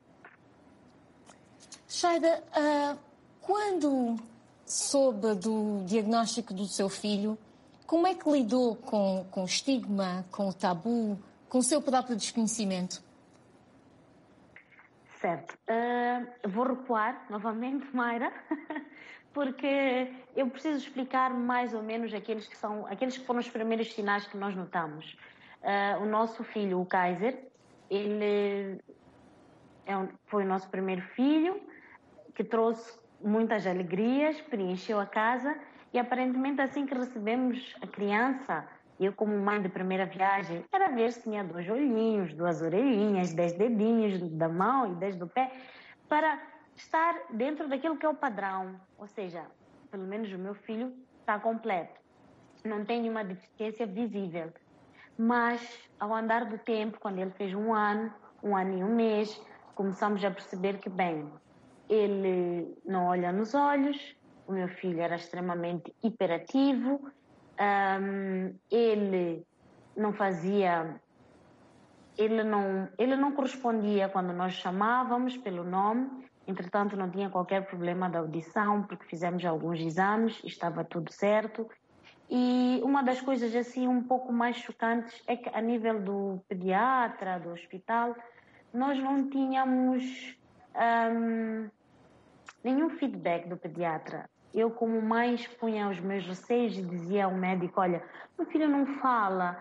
Chayda, uh, quando soube do diagnóstico do seu filho, como é que lidou com, com o estigma, com o tabu, com o seu próprio desconhecimento? Certo. Uh, vou recuar novamente, Mayra, porque eu preciso explicar mais ou menos aqueles que, são, aqueles que foram os primeiros sinais que nós notamos. Uh, o nosso filho, o Kaiser, ele é um, foi o nosso primeiro filho, que trouxe muitas alegrias, preencheu a casa e aparentemente assim que recebemos a criança, eu como mãe de primeira viagem, era ver se tinha dois olhinhos, duas orelhinhas, dez dedinhos da mão e dez do pé, para estar dentro daquilo que é o padrão. Ou seja, pelo menos o meu filho está completo, não tem nenhuma deficiência visível. Mas ao andar do tempo, quando ele fez um ano, um ano e um mês, começamos a perceber que, bem, ele não olha nos olhos, o meu filho era extremamente hiperativo, um, ele não fazia, ele não, ele não correspondia quando nós chamávamos pelo nome, entretanto não tinha qualquer problema da audição, porque fizemos alguns exames e estava tudo certo. E uma das coisas assim um pouco mais chocantes é que a nível do pediatra, do hospital, nós não tínhamos Um, nenhum feedback do pediatra. Eu, como mãe, expunha os meus receios e dizia ao médico, olha, meu filho não fala.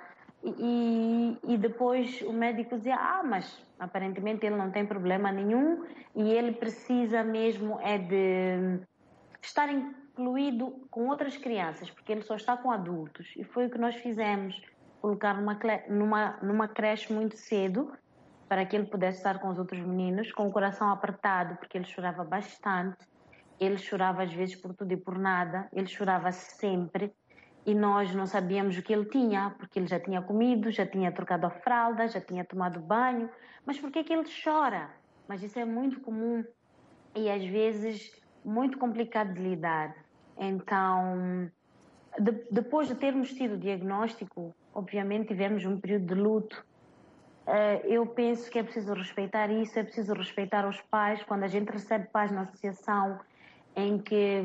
E, e depois o médico dizia, ah, mas aparentemente ele não tem problema nenhum e ele precisa mesmo é de estar incluído com outras crianças, porque ele só está com adultos. E foi o que nós fizemos, colocar numa, numa, numa creche muito cedo, para que ele pudesse estar com os outros meninos, com o coração apertado, porque ele chorava bastante. Ele chorava às vezes por tudo e por nada. Ele chorava sempre. E nós não sabíamos o que ele tinha, porque ele já tinha comido, já tinha trocado a fralda, já tinha tomado banho. Mas por que é que ele chora? Mas isso é muito comum e às vezes muito complicado de lidar. Então, de, depois de termos tido o diagnóstico, obviamente tivemos um período de luto. Uh, eu penso que é preciso respeitar isso, é preciso respeitar os pais. Quando a gente recebe pais na associação em que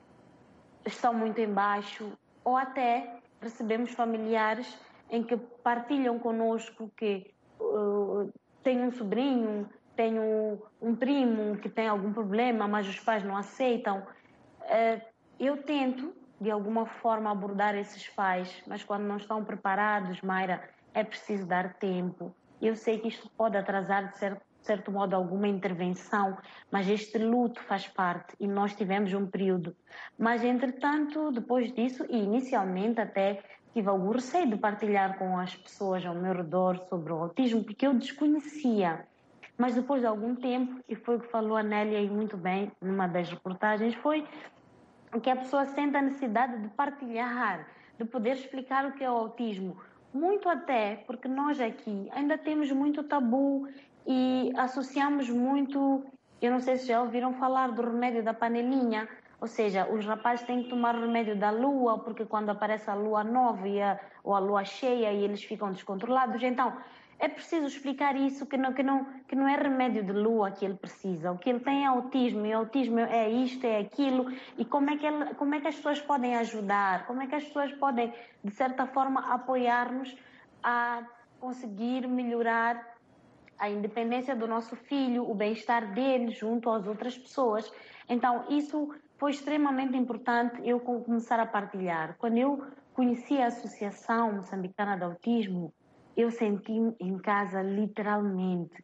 estão muito em baixo, ou até recebemos familiares em que partilham connosco que uh, tem um sobrinho, tem um, um primo que tem algum problema, mas os pais não aceitam. Uh, eu tento, de alguma forma, abordar esses pais, mas quando não estão preparados, Mayra, é preciso dar tempo. Eu sei que isto pode atrasar, de certo, de certo modo, alguma intervenção, mas este luto faz parte e nós tivemos um período. Mas, entretanto, depois disso, e inicialmente até tive algum receio de partilhar com as pessoas ao meu redor sobre o autismo, porque eu desconhecia. Mas depois de algum tempo, e foi o que falou a Nélia e muito bem numa das reportagens, foi que a pessoa sente a necessidade de partilhar, de poder explicar o que é o autismo. Muito até porque nós aqui ainda temos muito tabu e associamos muito, eu não sei se já ouviram falar do remédio da panelinha, ou seja, os rapazes têm que tomar o remédio da lua, porque quando aparece a lua nova e a, ou a lua cheia e eles ficam descontrolados. Então, é preciso explicar isso, que não, que, não, que não é remédio de lua que ele precisa. O que ele tem é autismo, e autismo é isto, é aquilo, e como é que, ele, como é que as pessoas podem ajudar, como é que as pessoas podem, de certa forma, apoiar-nos a conseguir melhorar a independência do nosso filho, o bem-estar dele junto às outras pessoas. Então, isso foi extremamente importante eu começar a partilhar. Quando eu conheci a Associação Moçambicana de Autismo, eu senti-me em casa literalmente,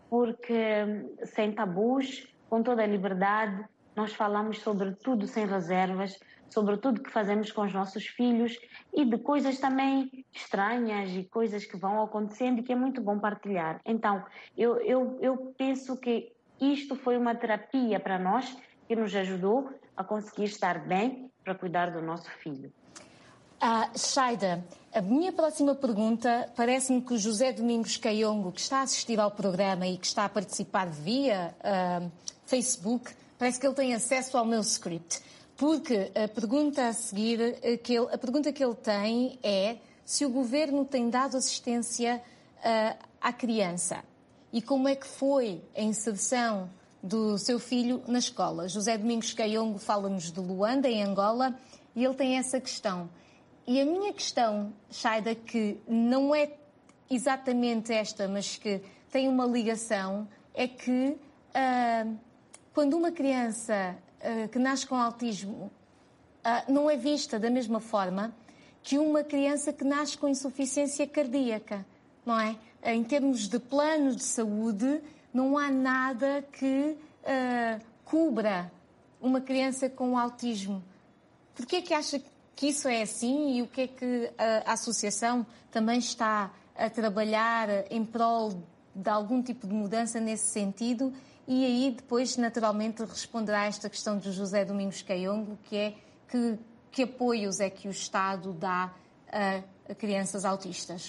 porque sem tabus, com toda a liberdade, nós falamos sobre tudo sem reservas, sobre tudo que fazemos com os nossos filhos e de coisas também estranhas e coisas que vão acontecendo e que é muito bom partilhar. Então, eu, eu, eu penso que isto foi uma terapia para nós que nos ajudou a conseguir estar bem para cuidar do nosso filho. Ah, Shaida, a minha próxima pergunta, parece-me que o José Domingos Caiongo, que está a assistir ao programa e que está a participar via uh, Facebook, parece que ele tem acesso ao meu script. Porque a pergunta a seguir, que ele, a pergunta que ele tem é se o governo tem dado assistência uh, à criança e como é que foi a inserção do seu filho na escola. José Domingos Caiongo fala-nos de Luanda, em Angola, e ele tem essa questão. E a minha questão, Shaida, que não é exatamente esta, mas que tem uma ligação, é que uh, quando uma criança uh, que nasce com autismo uh, não é vista da mesma forma que uma criança que nasce com insuficiência cardíaca, não é? Em termos de plano de saúde, não há nada que uh, cubra uma criança com autismo. Por que é que acha que isso é assim e o que é que a associação também está a trabalhar em prol de algum tipo de mudança nesse sentido? E aí depois, naturalmente, responderá a esta questão de José Domingos Caiongo, que é que, que apoios é que o Estado dá a, a crianças autistas?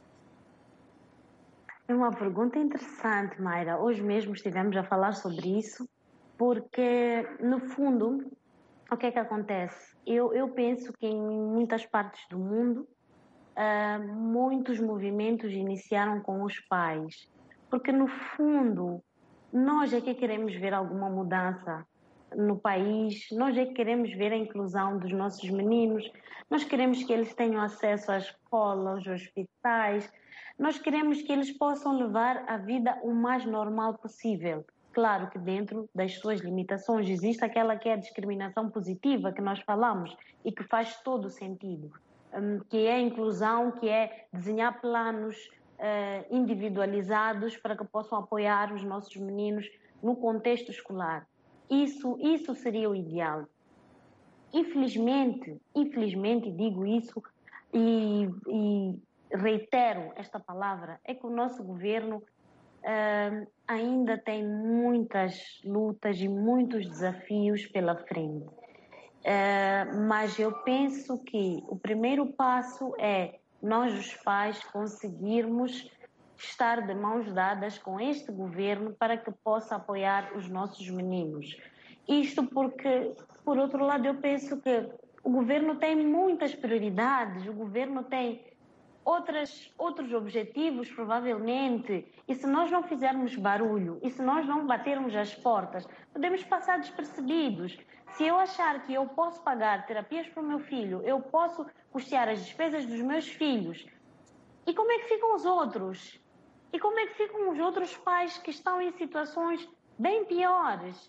É uma pergunta interessante, Mayra. Hoje mesmo estivemos a falar sobre isso, porque, no fundo, o que é que acontece? Eu, eu penso que em muitas partes do mundo, uh, muitos movimentos iniciaram com os pais. Porque, no fundo, nós é que queremos ver alguma mudança no país, nós é que queremos ver a inclusão dos nossos meninos, nós queremos que eles tenham acesso à escola, aos hospitais, nós queremos que eles possam levar a vida o mais normal possível. Claro que dentro das suas limitações existe aquela que é a discriminação positiva que nós falamos e que faz todo o sentido, que é a inclusão, que é desenhar planos uh, individualizados para que possam apoiar os nossos meninos no contexto escolar. Isso, isso seria o ideal. Infelizmente, infelizmente digo isso e, e reitero esta palavra, é que o nosso governo Uh, ainda tem muitas lutas e muitos desafios pela frente. Uh, mas eu penso que o primeiro passo é nós, os pais, conseguirmos estar de mãos dadas com este governo para que possa apoiar os nossos meninos. Isto porque, por outro lado, eu penso que o governo tem muitas prioridades, o governo tem Outras, outros objetivos, provavelmente, e se nós não fizermos barulho, e se nós não batermos as portas, podemos passar despercebidos. Se eu achar que eu posso pagar terapias para o meu filho, eu posso custear as despesas dos meus filhos, e como é que ficam os outros? E como é que ficam os outros pais que estão em situações bem piores?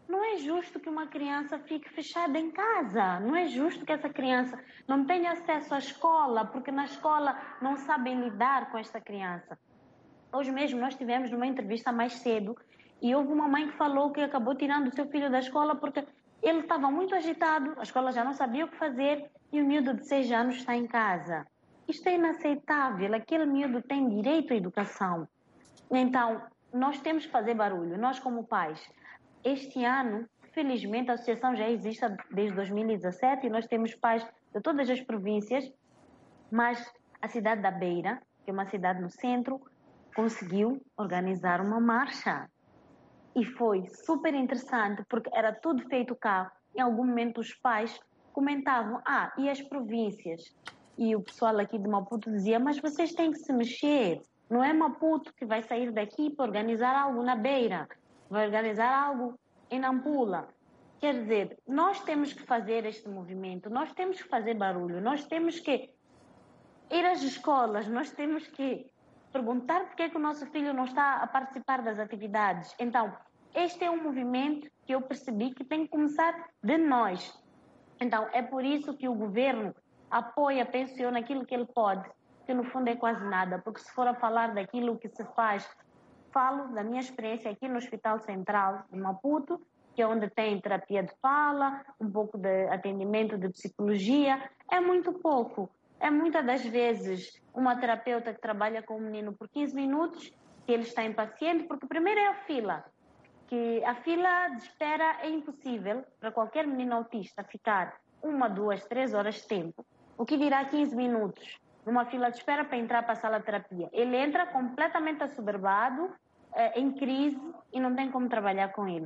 Não é justo que uma criança fique fechada em casa. Não é justo que essa criança não tenha acesso à escola, porque na escola não sabem lidar com esta criança. Hoje mesmo nós tivemos numa entrevista mais cedo e houve uma mãe que falou que acabou tirando o seu filho da escola porque ele estava muito agitado, a escola já não sabia o que fazer e o miúdo de seis anos está em casa. Isto é inaceitável. Aquele miúdo tem direito à educação. Então, nós temos que fazer barulho, nós como pais. Este ano, felizmente, a associação já existe desde dois mil e dezassete e nós temos pais de todas as províncias, mas a cidade da Beira, que é uma cidade no centro, conseguiu organizar uma marcha. E foi super interessante, porque era tudo feito cá. Em algum momento os pais comentavam, ah, e as províncias? E o pessoal aqui de Maputo dizia, mas vocês têm que se mexer. Não é Maputo que vai sair daqui para organizar algo na Beira. Vai organizar algo em Nampula. Quer dizer, nós temos que fazer este movimento, nós temos que fazer barulho, nós temos que ir às escolas, nós temos que perguntar porque é que o nosso filho não está a participar das atividades. Então, este é um movimento que eu percebi que tem que começar de nós. Então, é por isso que o governo apoia, pensiona aquilo que ele pode, que no fundo é quase nada, porque se for a falar daquilo que se faz, falo da minha experiência aqui no Hospital Central de Maputo, que é onde tem terapia de fala, um pouco de atendimento de psicologia, é muito pouco. É muitas das vezes uma terapeuta que trabalha com um menino por quinze minutos, que ele está impaciente, porque primeiro é a fila, que a fila de espera é impossível para qualquer menino autista ficar uma, duas, três horas de tempo. O que dirá quinze minutos numa fila de espera para entrar para a sala de terapia? Ele entra completamente assoberbado, eh, em crise, e não tem como trabalhar com ele.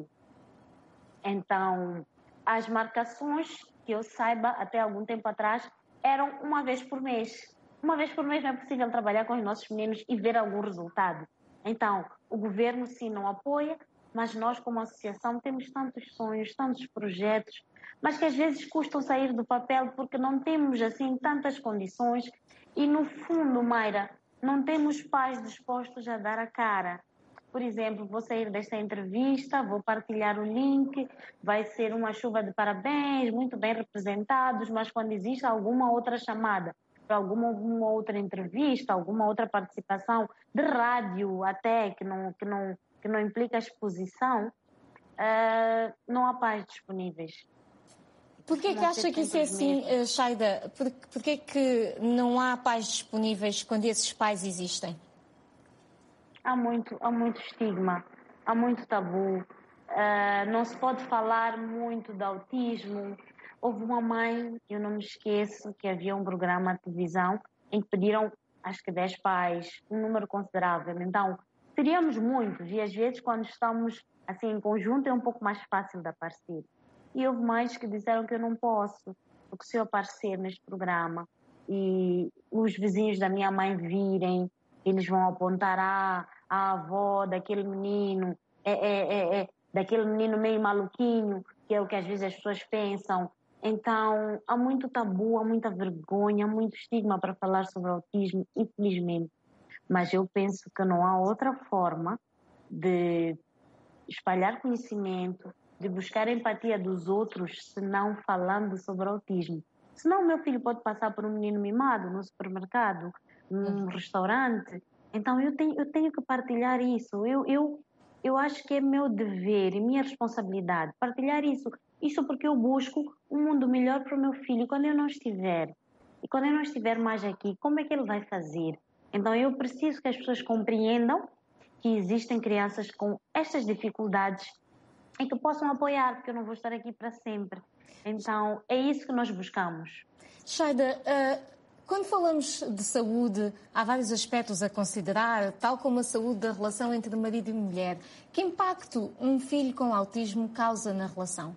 Então, as marcações, que eu saiba, até algum tempo atrás, eram uma vez por mês. Uma vez por mês não é possível trabalhar com os nossos meninos e ver algum resultado. Então, o governo sim não apoia, mas nós como associação temos tantos sonhos, tantos projetos, mas que às vezes custam sair do papel porque não temos assim tantas condições e no fundo, Mayra, não temos pais dispostos a dar a cara. Por exemplo, vou sair desta entrevista, vou partilhar o link, vai ser uma chuva de parabéns, muito bem representados, mas quando existe alguma outra chamada para alguma, alguma outra entrevista, alguma outra participação de rádio até, que não, que não, que não implica exposição, uh, não há pais disponíveis. Por que é que acha que isso é assim, Shaida? Por, por que é que não há pais disponíveis quando esses pais existem? Há muito, há muito estigma, há muito tabu, uh, não se pode falar muito de autismo. Houve uma mãe, eu não me esqueço, que havia um programa de televisão em que pediram, acho que dez pais, um número considerável. Então, teríamos muitos e às vezes quando estamos assim em conjunto é um pouco mais fácil de aparecer. E houve mães que disseram que eu não posso, porque se eu aparecer neste programa e os vizinhos da minha mãe virem, eles vão apontar a a avó daquele menino, é, é, é, é, daquele menino meio maluquinho, que é o que às vezes as pessoas pensam. Então, há muito tabu, há muita vergonha, há muito estigma para falar sobre autismo, infelizmente. Mas eu penso que não há outra forma de espalhar conhecimento, de buscar a empatia dos outros, senão falando sobre autismo. Senão o meu filho pode passar por um menino mimado no supermercado, num uhum. restaurante. Então, eu tenho, eu tenho que partilhar isso. Eu, eu, eu acho que é meu dever e minha responsabilidade partilhar isso. Isso porque eu busco um mundo melhor para o meu filho. E quando eu não estiver, e quando eu não estiver mais aqui, como é que ele vai fazer? Então, eu preciso que as pessoas compreendam que existem crianças com estas dificuldades e que possam apoiar, porque eu não vou estar aqui para sempre. Então, é isso que nós buscamos. Shaida, uh... quando falamos de saúde, há vários aspectos a considerar, tal como a saúde da relação entre marido e mulher. Que impacto um filho com autismo causa na relação?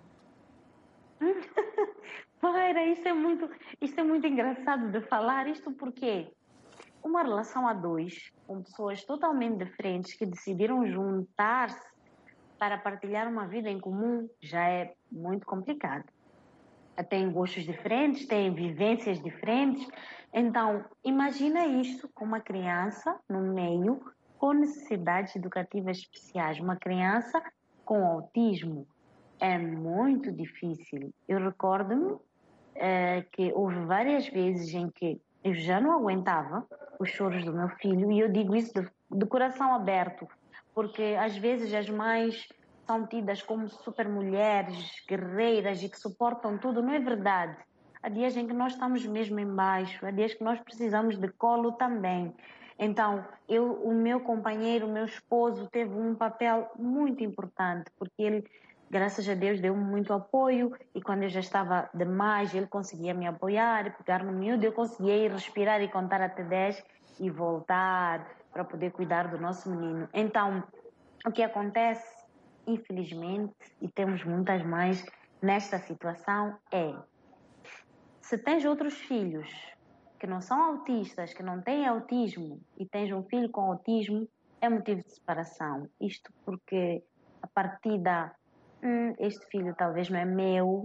Mayra, isso é muito, isso é muito engraçado de falar. Isto porque uma relação a dois, com pessoas totalmente diferentes que decidiram juntar-se para partilhar uma vida em comum, já é muito complicado. Têm gostos diferentes, têm vivências diferentes. Então, imagina isto com uma criança no meio com necessidades educativas especiais, uma criança com autismo. é muito difícil. Eu recordo-me uh, que houve várias vezes em que eu já não aguentava os choros do meu filho, e eu digo isso de, de coração aberto, porque às vezes as mães são tidas como super mulheres, guerreiras e que suportam tudo. Não é verdade. Há dias em que nós estamos mesmo em baixo, há dias que nós precisamos de colo também. Então, eu, o meu companheiro, o meu esposo, teve um papel muito importante, porque ele, graças a Deus, deu-me muito apoio, e quando eu já estava demais, ele conseguia me apoiar, pegar no miúdo, eu conseguia ir respirar e contar até dez e voltar para poder cuidar do nosso menino. Então, o que acontece, infelizmente, e temos muitas mães nesta situação, é: se tens outros filhos que não são autistas, que não têm autismo, e tens um filho com autismo, é motivo de separação. Isto porque, a partir da hum, este filho talvez não é meu,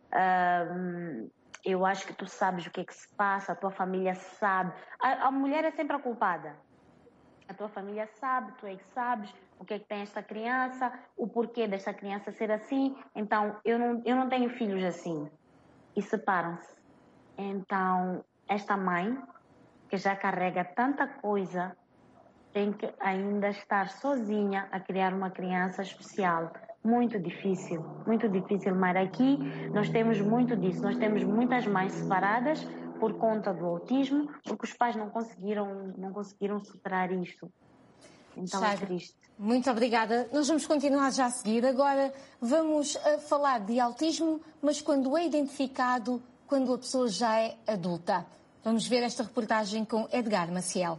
hum, eu acho que tu sabes o que é que se passa, a tua família sabe. A, a mulher é sempre a culpada. A tua família sabe, tu é que sabes o que é que tem esta criança, o porquê desta criança ser assim. Então, eu não, eu não tenho filhos assim. E separam-se. Então, esta mãe, que já carrega tanta coisa, tem que ainda estar sozinha a criar uma criança especial. Muito difícil, muito difícil. Mas aqui nós temos muito disso. Nós temos muitas mães separadas por conta do autismo, porque os pais não conseguiram, não conseguiram superar isto. Então Chaga, é triste. Muito obrigada. Nós vamos continuar já a seguir. Agora vamos a falar de autismo, mas quando é identificado, quando a pessoa já é adulta. Vamos ver esta reportagem com Edgar Maciel.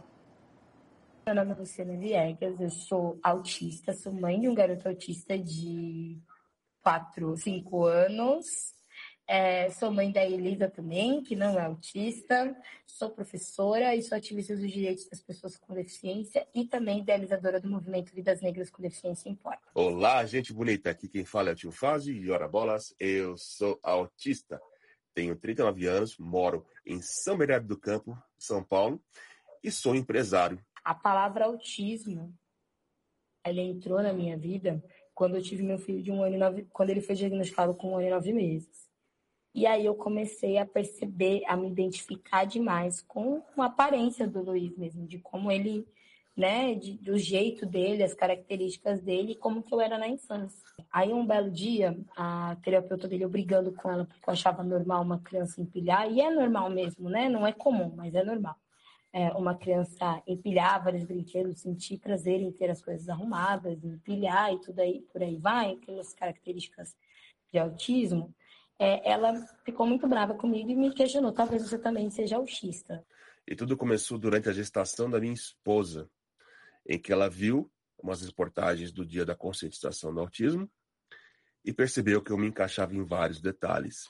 Meu nome é Luciana Viegas, eu sou autista, sou mãe de um garoto autista de quatro, cinco anos. É, sou mãe da Elisa também, que não é autista. Sou professora e sou ativista dos direitos das pessoas com deficiência e também idealizadora do movimento Vidas Negras com Deficiência Importa. Olá, gente bonita. Aqui quem fala é o tio Fábio e ora bolas. Eu sou autista. Tenho trinta e nove anos, moro em São Bernardo do Campo, São Paulo, e sou empresário. A palavra autismo, ela entrou na minha vida quando eu tive meu filho de um ano e nove, quando ele foi diagnosticado com um ano e nove meses. E aí eu comecei a perceber, a me identificar demais com a aparência do Luiz mesmo, de como ele, né, de, do jeito dele, as características dele, e como que eu era na infância. Aí um belo dia, a terapeuta dele, eu brigando com ela, porque eu achava normal uma criança empilhar, e é normal mesmo, né, não é comum, mas é normal. É, uma criança empilhar vários brinquedos, sentir prazer em ter as coisas arrumadas, empilhar e tudo aí, por aí vai, aquelas características de autismo. É, ela ficou muito brava comigo e me questionou, talvez você também seja autista. E tudo começou durante a gestação da minha esposa, em que ela viu umas reportagens do Dia da Conscientização do Autismo e percebeu que eu me encaixava em vários detalhes.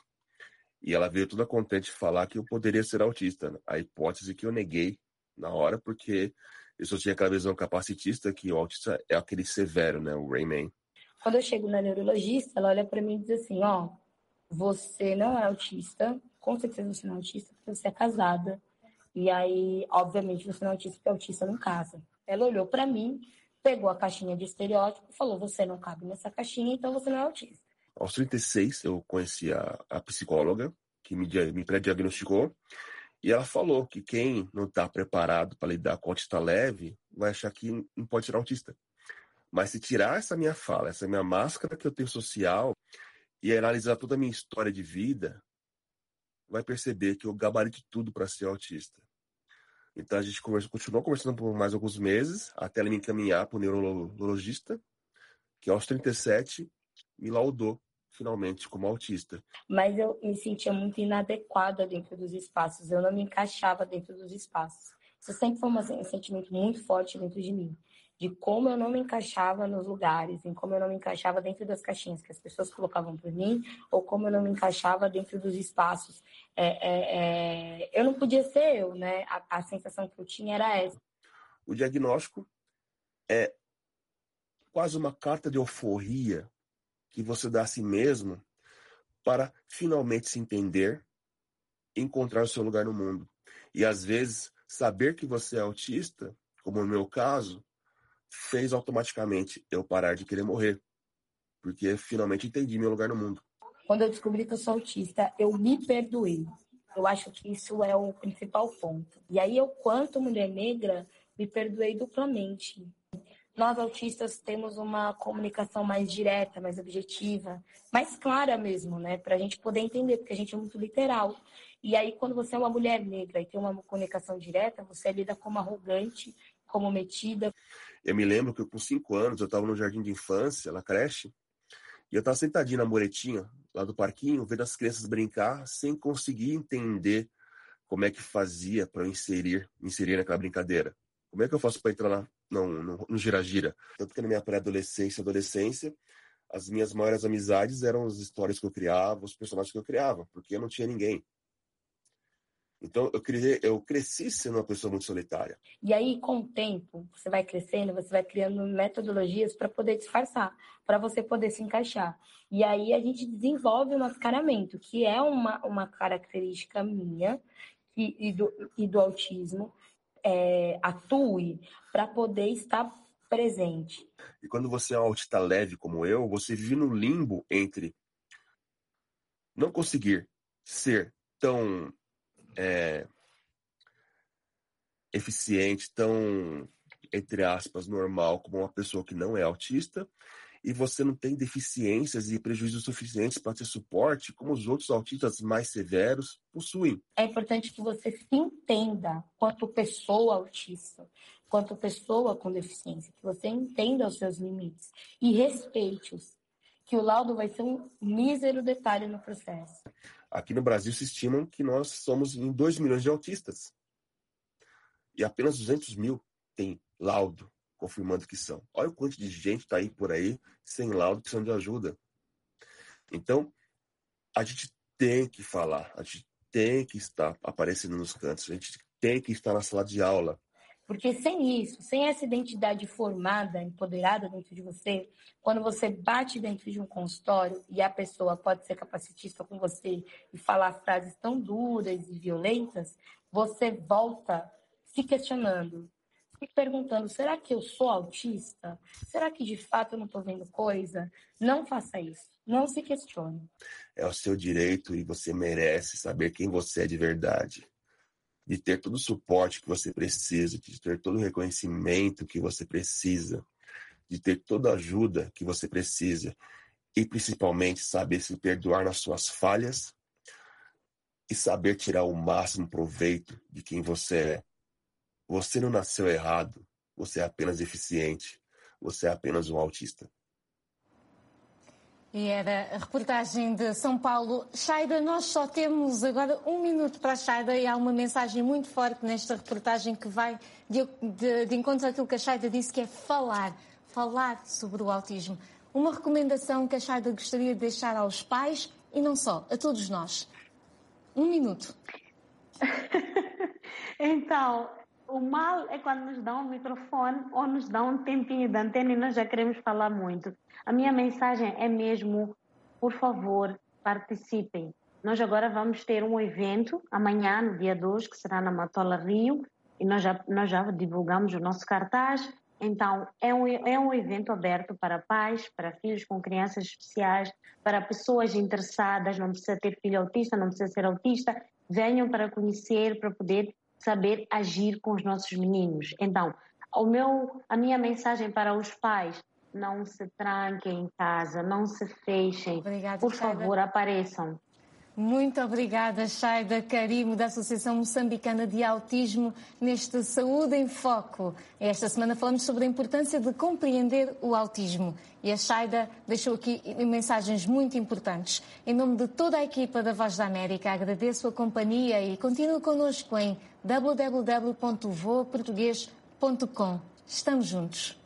E ela veio toda contente falar que eu poderia ser autista, a hipótese que eu neguei na hora, porque eu só tinha aquela visão capacitista que o autista é aquele severo, né, o Rayman. Quando eu chego na neurologista, ela olha para mim e diz assim, ó, você não é autista, com certeza você não é autista porque você é casada. E aí, obviamente, você não é autista porque autista não casa. Ela olhou para mim, pegou a caixinha de estereótipo e falou, você não cabe nessa caixinha, então você não é autista. Aos trinta e seis, eu conheci a, a psicóloga que me, me pré-diagnosticou e ela falou que quem não está preparado para lidar com autista leve vai achar que não pode ser autista. Mas se tirar essa minha fala, essa minha máscara que eu tenho social e analisar toda a minha história de vida, vai perceber que eu gabarito tudo para ser autista. Então a gente conversa, continuou conversando por mais alguns meses, até ela me encaminhar para o neurologista, que aos trinta e sete me laudou finalmente como autista. Mas eu me sentia muito inadequada dentro dos espaços, eu não me encaixava dentro dos espaços. Isso sempre foi um sentimento muito forte dentro de mim, de como eu não me encaixava nos lugares, em como eu não me encaixava dentro das caixinhas que as pessoas colocavam por mim, ou como eu não me encaixava dentro dos espaços. É, é, é... Eu não podia ser eu, né? A, a sensação que eu tinha era essa. O diagnóstico é quase uma carta de euforia que você dá a si mesmo para finalmente se entender e encontrar o seu lugar no mundo. E às vezes, saber que você é autista, como no meu caso, fez automaticamente eu parar de querer morrer. porque finalmente entendi meu lugar no mundo. Quando eu descobri que eu sou autista, eu me perdoei. Eu acho que isso é o principal ponto. E aí eu, quanto mulher negra, me perdoei duplamente. Nós autistas temos uma comunicação mais direta, mais objetiva, mais clara mesmo, né? Para a gente poder entender, porque a gente é muito literal. E aí, quando você é uma mulher negra e tem uma comunicação direta, você lida como arrogante, como metida. Eu me lembro que com cinco anos eu estava no jardim de infância, na creche, e eu estava sentadinho na muretinha, lá do parquinho, vendo as crianças brincar, sem conseguir entender como é que fazia para eu inserir, inserir naquela brincadeira. Como é que eu faço para entrar lá no, no, no gira-gira? Tanto que na minha pré-adolescência e adolescência, as minhas maiores amizades eram as histórias que eu criava, os personagens que eu criava, porque eu não tinha ninguém. Então, eu, criei, eu cresci sendo uma pessoa muito solitária. E aí, com o tempo, você vai crescendo, você vai criando metodologias para poder disfarçar, para você poder se encaixar. E aí, a gente desenvolve o mascaramento, que é uma, uma característica minha e, e, do, e do autismo, é, atue para poder estar presente. E quando você é um autista leve como eu, você vive no limbo entre não conseguir ser tão... É, eficiente, tão, entre aspas, normal como uma pessoa que não é autista, e você não tem deficiências e prejuízos suficientes para ter suporte como os outros autistas mais severos possuem. É importante que você se entenda quanto pessoa autista, quanto pessoa com deficiência, que você entenda os seus limites e respeite-os, que o laudo vai ser um mísero detalhe no processo. Aqui no Brasil se estima que nós somos em dois milhões de autistas. E apenas duzentos mil têm laudo confirmando que são. Olha o quanto de gente está aí por aí sem laudo, precisando de ajuda. Então, a gente tem que falar, a gente tem que estar aparecendo nos cantos, a gente tem que estar na sala de aula. Porque sem isso, sem essa identidade formada, empoderada dentro de você, quando você bate dentro de um consultório e a pessoa pode ser capacitista com você e falar frases tão duras e violentas, você volta se questionando, se perguntando, será que eu sou autista? Será que de fato eu não estou vendo coisa? Não faça isso, não se questione. É o seu direito e você merece saber quem você é de verdade. De ter todo o suporte que você precisa, de ter todo o reconhecimento que você precisa, de ter toda a ajuda que você precisa e, principalmente, saber se perdoar nas suas falhas e saber tirar o máximo proveito de quem você é. Você não nasceu errado, você é apenas deficiente, você é apenas um autista. E era a reportagem de São Paulo. Shaida, nós só temos agora um minuto para a Shaida e há uma mensagem muito forte nesta reportagem que vai de, de, de encontro àquilo que a Shaida disse, que é falar, falar sobre o autismo. Uma recomendação que a Shaida gostaria de deixar aos pais e não só, a todos nós. Um minuto. Então, o mal é quando nos dão um microfone ou nos dão um tempinho de antena e nós já queremos falar muito. A minha mensagem é mesmo, por favor, participem. Nós agora vamos ter um evento amanhã, no dia dois, que será na Matola Rio, e nós já, nós já divulgamos o nosso cartaz. Então, é um, é um evento aberto para pais, para filhos com crianças especiais, para pessoas interessadas, não precisa ter filho autista, não precisa ser autista, venham para conhecer, para poder saber agir com os nossos meninos. Então, o meu, a minha mensagem para os pais, não se tranquem em casa, não se fechem. Obrigada, por Shaida. favor, apareçam. Muito obrigada, Shaida Karimo, da Associação Moçambicana de Autismo, neste Saúde em Foco. Esta semana falamos sobre a importância de compreender o autismo. E a Shaida deixou aqui mensagens muito importantes. Em nome de toda a equipa da Voz da América, agradeço a companhia e continue connosco em w w w ponto voa português ponto com. Estamos juntos.